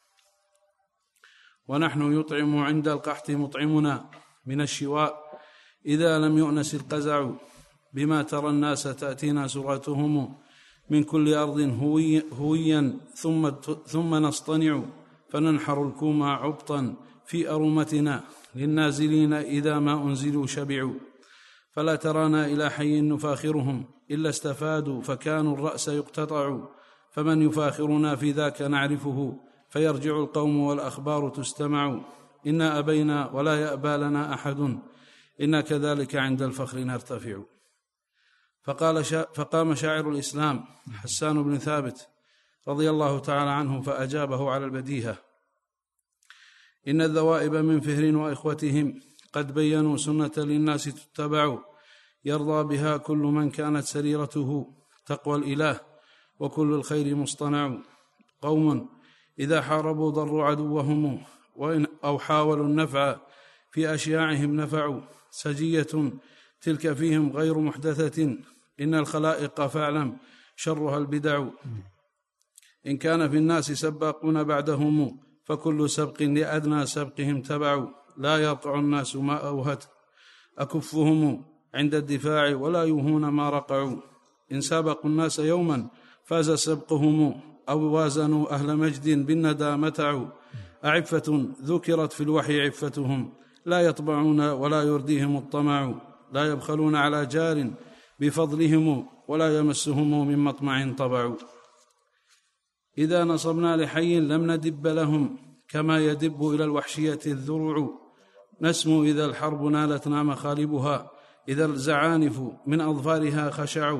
ونحن يطعم عند القحط مطعمنا من الشواء إذا لم يؤنس القزع، بما ترى الناس تأتينا سرعتهم من كل أرض هوي هويا ثم, ثم نصطنع فننحر الكوم عبطا في أرومتنا للنازلين إذا ما أنزلوا شبعوا، فلا ترانا إلى حي نفاخرهم إلا استفادوا فكانوا الرأس يقتطع، فمن يفاخرنا في ذاك نعرفه فيرجع القوم والأخبار تستمع، إنا أبينا ولا يأبى لنا أحد إنا كذلك عند الفخر نرتفع. فقال شا فقام شاعر الإسلام حسان بن ثابت رضي الله تعالى عنه فأجابه على البديهة: إن الذوائب من فهر وإخوتهم قد بينوا سنة للناس تتبع، يرضى بها كل من كانت سريرته تقوى الإله وكل الخير مصطنع، قوم إذا حاربوا ضروا عدوهم وإن أو حاولوا النفع في أشياعهم نفعوا، سجية تلك فيهم غير محدثة إن الخلائق فاعلم شرها البدع، إن كان في الناس سباقون بعدهم فكل سبق لأدنى سبقهم تبع، لا يرقع الناس ما أوهت أكفهم عند الدفاع ولا يهون ما رقعوا، إن سابقوا الناس يوما فاز سبقهم أو وازنوا أهل مجد بالندى متعوا، أعفة ذكرت في الوحي عفتهم لا يطبعون ولا يرديهم الطمع، لا يبخلون على جار بفضلهم ولا يمسهم من مطمع طبع، إذا نصبنا لحي لم ندب لهم كما يدب إلى الوحشية الذرع، نسمو إذا الحرب نالتنا مخالبها إذا الزعانف من أظفارها خشعوا،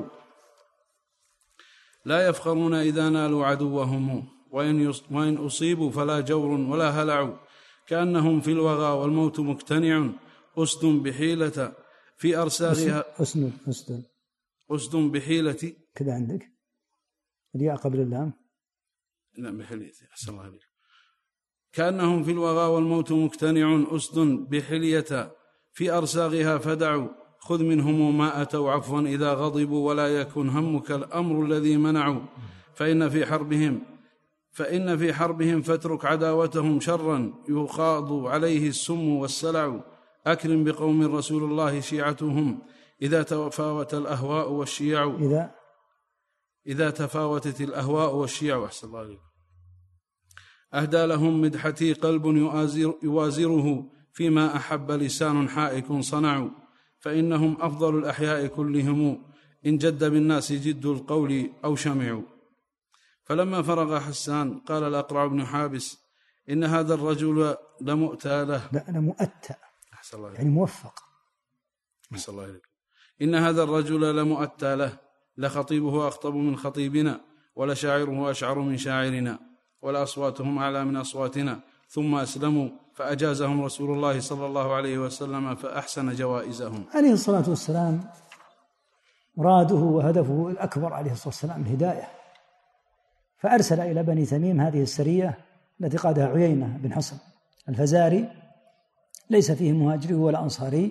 لا يفخرون إذا نالوا عدوهم وإن, وإن أصيبوا فلا جور ولا هلع، كأنهم في الوغى والموت مقتنع، أسد بحيلة في أرساغها أسد أسد أسد بحيلة كذا عندك الياء قبل اللام لا بحيلة أحسن الله عليك، كأنهم في الوغى والموت مقتنع، أسد بحلية في أرساغها فدعوا، خذ منهم ما أتوا عفوا إذا غضبوا ولا يكن همك الأمر الذي منعوا، فإن في حربهم فإن في حربهم فاترك عداوتهم شرا يخاض عليه السم والسلع، أكرم بقوم رسول الله شيعتهم إذا تفاوت الأهواء والشيع إذا إذا تفاوتت الأهواء والشيع أحسن الله عليك، أهدى لهم مدحتي قلب يوازر يوازره فيما أحب لسان حائك صنعوا، فإنهم أفضل الأحياء كلهم إن جد بالناس جد القول أو شمعوا. فلما فرغ حسان قال الأقرع بن حابس: إن هذا الرجل لمؤتى له. لا لمؤتى أحسن الله يعني موفق. أحسن الله عليك. إن هذا الرجل لمؤتى له، لخطيبه أخطب من خطيبنا، ولشاعره أشعر من شاعرنا، ولأصواتهم أعلى من أصواتنا، ثم أسلموا فأجازهم رسول الله صلى الله عليه وسلم فأحسن جوائزهم. عليه الصلاة والسلام مراده وهدفه الأكبر عليه الصلاة والسلام الهداية، فأرسل إلى بني تميم هذه السرية التي قادها عيينة بن حصن الفزاري، ليس فيه مهاجري ولا أنصاري،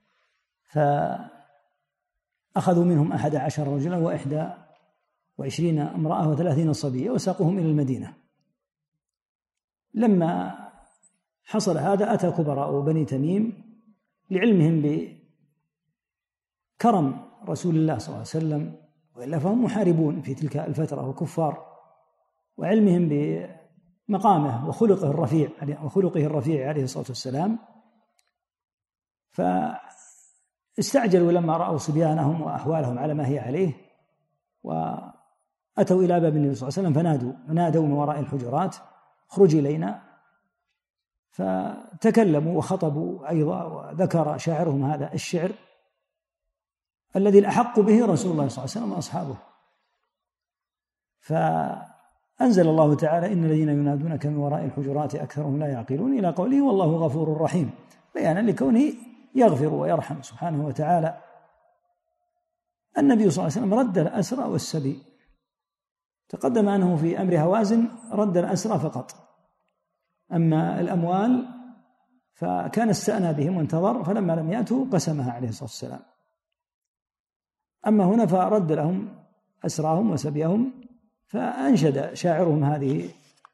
فأخذوا منهم أحد عشر رجلا وإحدى وعشرين امرأة وثلاثين صبية وساقوهم إلى المدينة. لما حصل هذا أتى كبراء بني تميم لعلمهم بكرم رسول الله صلى الله عليه وسلم، وإلا فهم محاربون في تلك الفترة وكفار، وعلمهم بمقامه وخلقه الرفيع وخلقه الرفيع عليه الصلاة والسلام، فاستعجلوا لما رأوا صبيانهم وأحوالهم على ما هي عليه، وأتوا إلى باب النبي صلى الله عليه وسلم فنادوا فنادوا من وراء الحجرات: اخرج إلينا. فتكلموا وخطبوا أيضا، وذكر شاعرهم هذا الشعر الذي الأحق به رسول الله صلى الله عليه وسلم وأصحابه. فأنزل الله تعالى إن الذين ينادونك من وراء الحجرات أكثرهم لا يعقلون إلى قوله والله غفور رحيم، بيانا لكونه يغفر ويرحم سبحانه وتعالى. النبي صلى الله عليه وسلم رد الأسرى والسبي، تقدم أنه في أمر هوازن رد الأسرى فقط، أما الأموال فكان استأنى بهم وانتظر، فلما لم يأتوا قسمها عليه الصلاة والسلام. أما هنا فرد لهم أسراهم وسبيهم، فأنشد شاعرهم هذه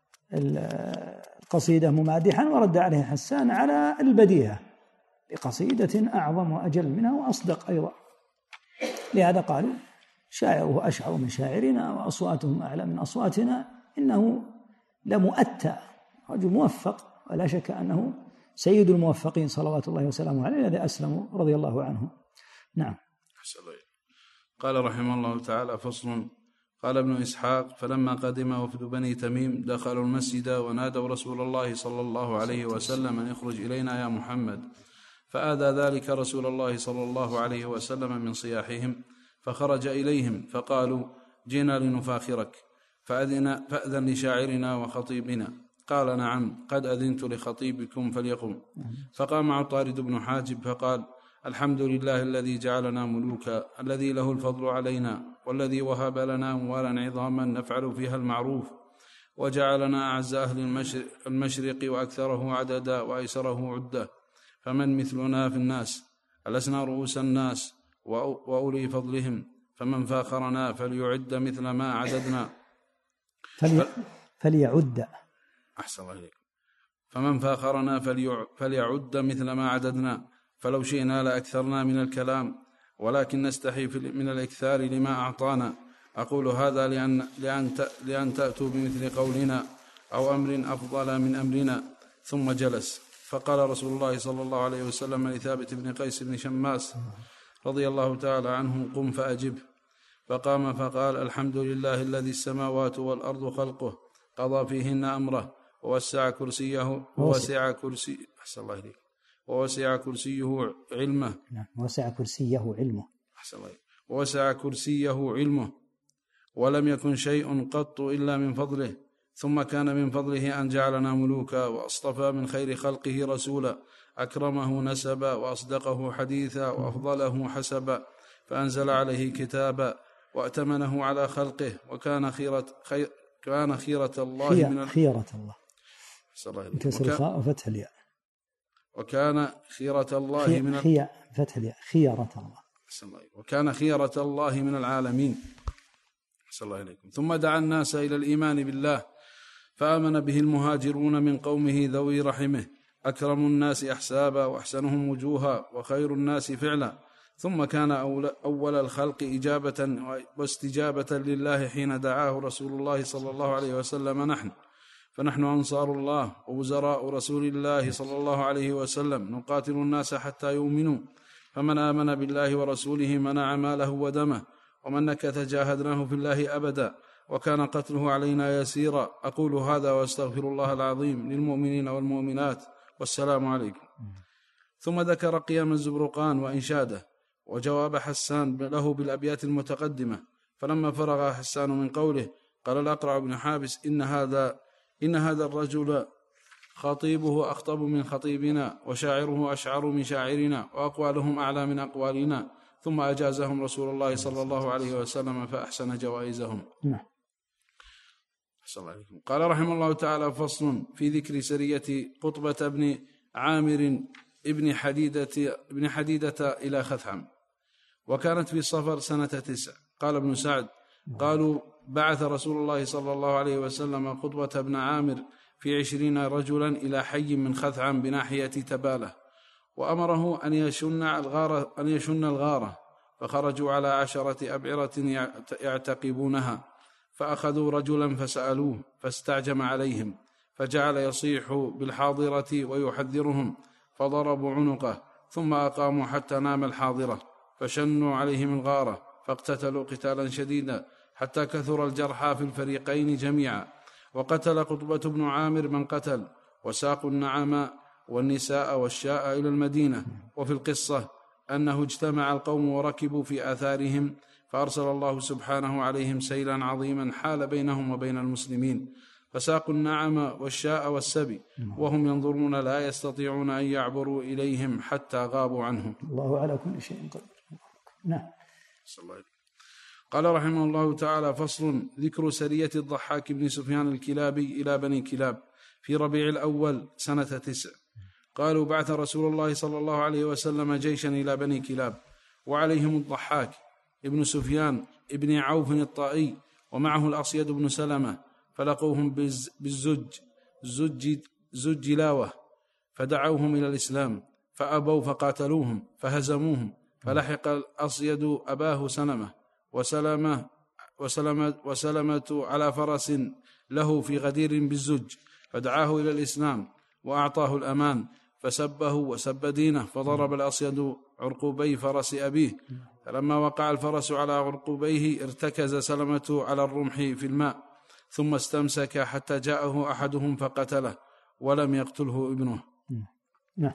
القصيدة ممادحا، ورد عليه حسان على البديهة بقصيدة أعظم وأجل منها وأصدق أيضا. لهذا قالوا شاعره أشعر من شاعرنا وأصواتهم أعلى من أصواتنا، إنه لمؤتى، رجل موفق، ولا شك أنه سيد الموفقين صلوات الله وسلامه عليه الذي أسلموا رضي الله عنه. نعم. قال رحمه الله تعالى: فصل. قال ابن إسحاق: فلما قدم وفد بني تميم دخلوا المسجد ونادوا رسول الله صلى الله عليه وسلم أن اخرج إلينا يا محمد، فآذى ذلك رسول الله صلى الله عليه وسلم من صياحهم، فخرج إليهم فقالوا: جئنا لنفاخرك، فأذن, فأذن لشاعرنا وخطيبنا. قال: نعم، قد أذنت لخطيبكم فليقم. فقام عطارد بن حاجب فقال: الحمد لله الذي جعلنا ملوكا، الذي له الفضل علينا، والذي وهب لنا أموالا عظاما نفعل فيها المعروف، وجعلنا أعز أهل المشرق وأكثره عددا وأيسره عدة، فمن مثلنا في الناس؟ ألسنا رؤوس الناس وأولي فضلهم؟ فمن فاخرنا فليعد مثل ما عددنا. فلي... فليعد أحسن الله إليك. فمن فاخرنا فليعد مثل ما عددنا، فلو شئنا لأكثرنا من الكلام، ولكن نستحي من الإكثار لما أعطانا. أقول هذا لأن, لأن, لأن تأتوا بمثل قولنا أو أمر أفضل من أمرنا. ثم جلس، فقال رسول الله صلى الله عليه وسلم لثابت بن قيس بن شماس رضي الله تعالى عنه: قم فأجب. فقام فقال: الحمد لله الذي السماوات والأرض خلقه، قضى فيهن أمره، ووسع كرسيه ووسع كرسي أحسن الله إليك ووسع كرسيه علمه نعم وسع كرسيه علمه أحسن الله إليك ووسع كرسيه علمه، ولم يكن شيء قط إلا من فضله. ثم كان من فضله أن جعلنا ملوكا، وأصطفى من خير خلقه رسولا، أكرمه نسبا، وأصدقه حديثا، وأفضله حسبا، فأنزل عليه كتابا، وأتمنه على خلقه، وكان خيرة خير كان خيرة الله خير من خيرة الله كسر الخاء وفتح الياء، وكان خيرة الله خي... من خي... فتح الياء خيرة الله وكان خيرة الله من العالمين. صلى الله عليكم. ثم دعا الناس إلى الإيمان بالله، فآمن به المهاجرون من قومه ذوي رحمه، أكرم الناس أحسابا، وأحسنهم وجوها، وخير الناس فعلا. ثم كان أول الخلق إجابة واستجابة لله حين دعاه رسول الله صلى الله عليه وسلم نحن، فنحن أنصار الله ووزراء رسول الله صلى الله عليه وسلم، نقاتل الناس حتى يؤمنوا، فمن آمن بالله ورسوله منع ماله ودمه، ومن نكث جاهدناه في الله أبدا، وكان قتله علينا يسيرا. أقول هذا وأستغفر الله العظيم للمؤمنين والمؤمنات، والسلام عليكم. ثم ذكر قيام الزبرقان وإنشاده، وجواب حسان له بالأبيات المتقدمة. فلما فرغ حسان من قوله، قال الأقرع بن حابس: إن هذا إن هذا الرجل خطيبه أخطب من خطيبنا، وشاعره أشعر من شاعرنا، وأقوالهم أعلى من أقوالنا. ثم أجازهم رسول الله صلى الله عليه وسلم فأحسن جوائزهم. نعم. قال رحمه الله تعالى: فصل في ذكر سرية قطبة بن عامر ابن حديدة, ابن حديدة إلى خثعم، وكانت في صفر سنة تسع. قال ابن سعد: قالوا بعث رسول الله صلى الله عليه وسلم قطبة بن عامر في عشرين رجلا إلى حي من خثعم بناحية تبالة، وأمره أن يشن الغارة, أن يشن الغارة فخرجوا على عشرة أبعرة يعتقبونها، فأخذوا رجلا فسألوه فاستعجم عليهم، فجعل يصيح بالحاضرة ويحذرهم، فضربوا عنقه، ثم أقاموا حتى نام الحاضرة، فشنوا عليهم الغارة، فاقتتلوا قتالا شديدا حتى كثر الجرحى في الفريقين جميعا. وقتل قطبة بن عامر من قتل، وساقوا النعماء والنساء والشاء إلى المدينة. وفي القصة أنه اجتمع القوم وركبوا في آثارهم، فأرسل الله سبحانه عليهم سيلا عظيما حال بينهم وبين المسلمين، فساقوا النعم والشاء والسبي وهم ينظرون لا يستطيعون أن يعبروا إليهم حتى غابوا عنهم. الله على كل شيء قدير. نعم. قال رحمه الله تعالى: فصل: ذكر سرية الضحاك بن سفيان الكلابي إلى بني كلاب في ربيع الأول سنة تسع. قالوا: بعث رسول الله صلى الله عليه وسلم جيشا إلى بني كلاب وعليهم الضحاك ابن سفيان ابن عوف الطائي ومعه الأصيد بن سلمة، فلقوهم بالزج زج زج لاوة، فدعوهم إلى الإسلام فأبوا فقاتلوهم فهزموهم، فلحق الأصيد أباه سلمة وسلمة وسلمة, وسلمة على فرس له في غدير بالزج، فدعاه إلى الإسلام وأعطاه الأمان، فسبه وسب دينه، فضرب الأصيد عرقوبي فرس أبيه، فلما وقع الفرس على عرقوبيه ارتكز سلمة على الرمح في الماء، ثم استمسك حتى جاءه أحدهم فقتله ولم يقتله ابنه. نعم.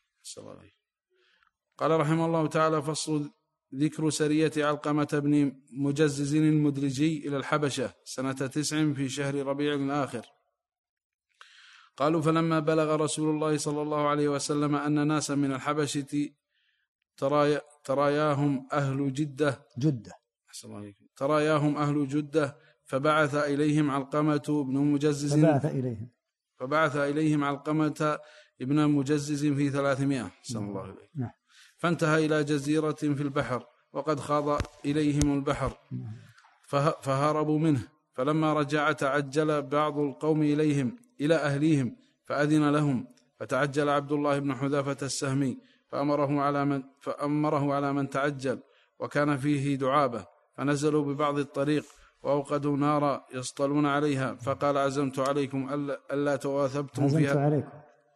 قال رحمه الله تعالى: فصل: ذكر سرية علقمة بن مجزز المدلجي إلى الحبشة سنة تسع في شهر ربيع الآخر. قالوا: فلما بلغ رسول الله صلى الله عليه وسلم أن ناسا من الحبشة ترايا تراياهم أهل جدة جدة تراياهم أهل جدة فبعث إليهم علقمة بن مجزز فبعث إليهم فبعث إليهم علقمة ابن مجزز في ثلاثمائة صلى الله عليه وسلم، فانتهى إلى جزيرة في البحر وقد خاض إليهم البحر فهربوا منه، فلما رجع تعجل بعض القوم إليهم إلى أهليهم فأذن لهم، فتعجل عبد الله بن حذافة السهمي فأمره على من, فأمره على من تعجل، وكان فيه دعابة، فنزلوا ببعض الطريق وأوقدوا نارا يصطلون عليها، فقال: عزمت عليكم ألا تواثبتم فيها عليكم.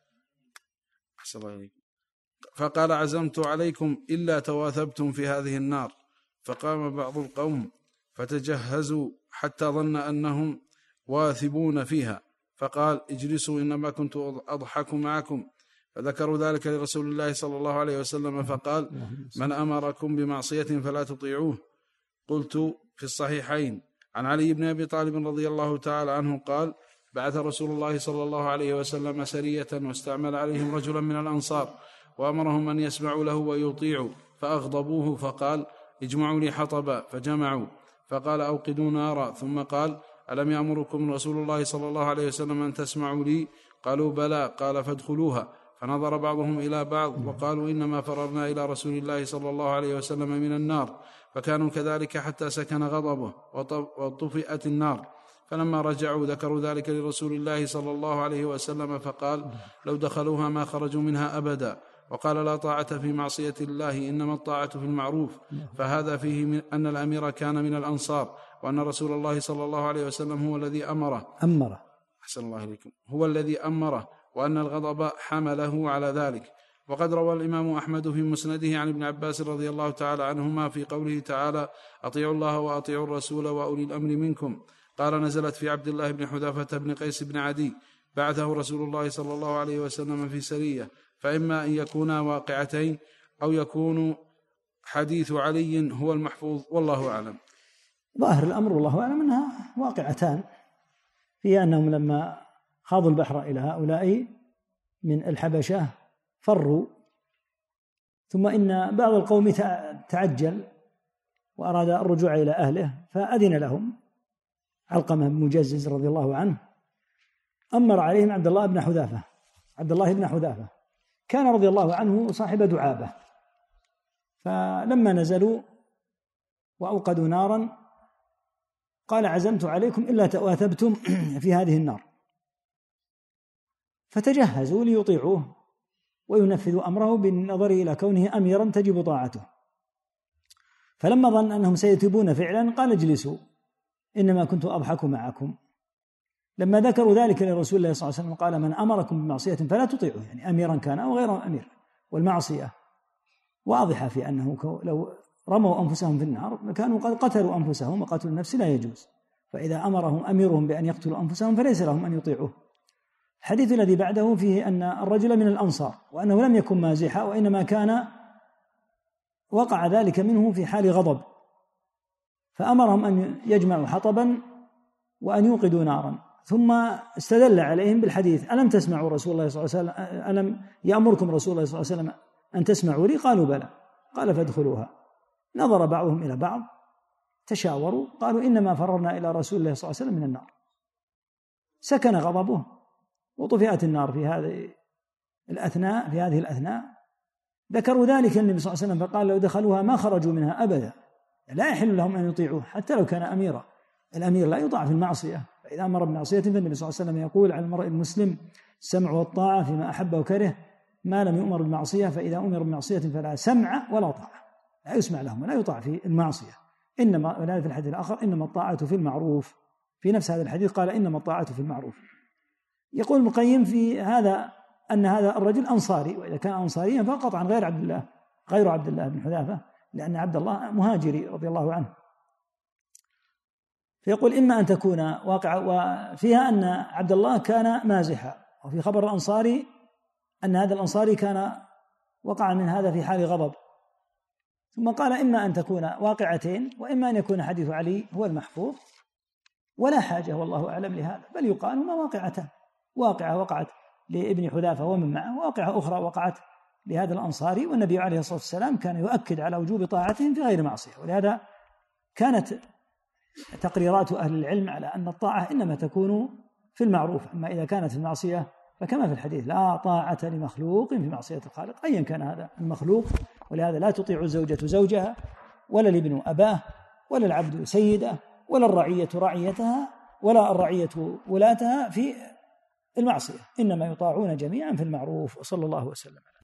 فقال: عزمت عليكم إلا تواثبتم في هذه النار. فقام بعض القوم فتجهزوا حتى ظن أنهم واثبون فيها، فقال: اجلسوا إنما كنت أضحك معكم. فذكروا ذلك لرسول الله صلى الله عليه وسلم، فقال: من أمركم بمعصية فلا تطيعوه. قلت: في الصحيحين عن علي بن أبي طالب رضي الله تعالى عنه قال: بعث رسول الله صلى الله عليه وسلم سرية واستعمل عليهم رجلا من الأنصار وأمرهم أن يسمعوا له ويطيعوا، فأغضبوه فقال: اجمعوا لي حطبا، فجمعوا، فقال: أوقدوا نارا، ثم قال: ألم يأمركم رسول الله صلى الله عليه وسلم أن تسمعوا لي؟ قالوا: بلى. قال: فادخلوها. فنظر بعضهم إلى بعض وقالوا: إنما فررنا إلى رسول الله صلى الله عليه وسلم من النار، فكانوا كذلك حتى سكن غضبه وطفئت النار. فلما رجعوا ذكروا ذلك لرسول الله صلى الله عليه وسلم، فقال: لو دخلوها ما خرجوا منها أبدا. وقال: لا طاعة في معصية الله، إنما الطاعة في المعروف. فهذا فيه من أن الأمير كان من الأنصار، وأن رسول الله صلى الله عليه وسلم هو الذي أمره أمره أحسن الله إليكم هو الذي أمره وأن الغضب حمله على ذلك. وقد روى الإمام أحمد في مسنده عن ابن عباس رضي الله تعالى عنهما في قوله تعالى: أطيعوا الله وأطيعوا الرسول وأولي الأمر منكم. قال: نزلت في عبد الله بن حذافة بن قيس بن عدي، بعثه رسول الله صلى الله عليه وسلم في سرية، فإما أن يكونا واقعتين أو يكون حديث علي هو المحفوظ، والله أعلم. ظاهر الأمر والله أعلم أنها واقعتان، في أنهم لما خاضوا البحر إلى هؤلاء من الحبشة فروا، ثم إن بعض القوم تعجل وأراد الرجوع إلى أهله، فأذن لهم علقمة بن مجزز رضي الله عنه، أمر عليهم عبد الله بن حذافة عبد الله بن حذافة كان رضي الله عنه صاحب دعابة، فلما نزلوا وأوقدوا نارا قال: عزمت عليكم إلا تواثبتم في هذه النار. فتجهزوا ليطيعوه وينفذوا أمره بالنظر إلى كونه أميرا تجب طاعته. فلما ظن أنهم سيتوبون فعلا قال: اجلسوا إنما كنت أضحك معكم. لما ذكروا ذلك لرسول الله صلى الله عليه وسلم قال: من أمركم بمعصية فلا تطيعوه، يعني أميرا كان أو غير أمير. والمعصية واضحة في أنه لو رموا أنفسهم في النار كانوا قد قتلوا أنفسهم، وقتل النفس لا يجوز، فإذا أمرهم أميرهم بأن يقتلوا أنفسهم فليس لهم أن يطيعوه. الحديث الذي بعده فيه أن الرجل من الأنصار وأنه لم يكن مازحا، وإنما كان وقع ذلك منه في حال غضب، فأمرهم أن يجمعوا حطبا وأن يوقدوا نارا، ثم استدل عليهم بالحديث: ألم تسمعوا رسول الله صلى الله عليه وسلم ألم يأمركم رسول الله صلى الله عليه وسلم أن تسمعوا لي؟ قالوا بلى. قال: فادخلوها. نظر بعضهم إلى بعض، تشاوروا، قالوا: إنما فررنا إلى رسول الله صلى الله عليه وسلم من النار. سكن غضبه وطفئت النار في هذه الأثناء في هذه الأثناء. ذكروا ذلك النبي صلى الله عليه وسلم فقال: لو دخلوها ما خرجوا منها أبدا، لا يحل لهم أن يطيعوه حتى لو كان أميرا. الأمير لا يطاع في المعصية، فإذا أمر بمعصية فالنبي صلى الله عليه وسلم يقول على المرء المسلم: السمع والطاعة فيما أحب وكره ما لم يؤمر بالمعصية، فإذا أمر بمعصية فلا سمع ولا طاعة، لا يسمع لهم ولا يطاع في المعصية. إنما، ولا في الحديث الآخر: إنما الطاعة في المعروف. في نفس هذا الحديث قال: إنما الطاعة في المعروف. يقول ابن القيم في هذا أن هذا الرجل أنصاري، وإذا كان أنصاريا فقط عن غير عبد الله غير عبد الله بن حذافة، لأن عبد الله مهاجري رضي الله عنه. فيقول: إما أن تكون واقعة، وفيها أن عبد الله كان مازحا، وفي خبر الأنصاري أن هذا الأنصاري كان وقع من هذا في حال غضب. ثم قال: إما أن تكون واقعتين، وإما أن يكون حديث علي هو المحفوظ، ولا حاجة والله أعلم لهذا، بل يقال هما واقعتان: واقعة وقعت لابن حذافة ومن معه، واقعة أخرى وقعت لهذا الأنصاري، والنبي عليه الصلاة والسلام كان يؤكد على وجوب طاعتهم في غير معصية. ولهذا كانت تقريرات أهل العلم على أن الطاعة إنما تكون في المعروف، أما إذا كانت في المعصية فكما في الحديث: لا طاعة لمخلوق في معصية الخالق، أيا كان هذا المخلوق. ولهذا لا تطيع الزوجة زوجها، ولا الابن أباه، ولا العبد سيده، ولا الرعية رعيتها، ولا الرعية ولاتها في المعصية، إنما يطاعون جميعا في المعروف. وصلى الله وسلم.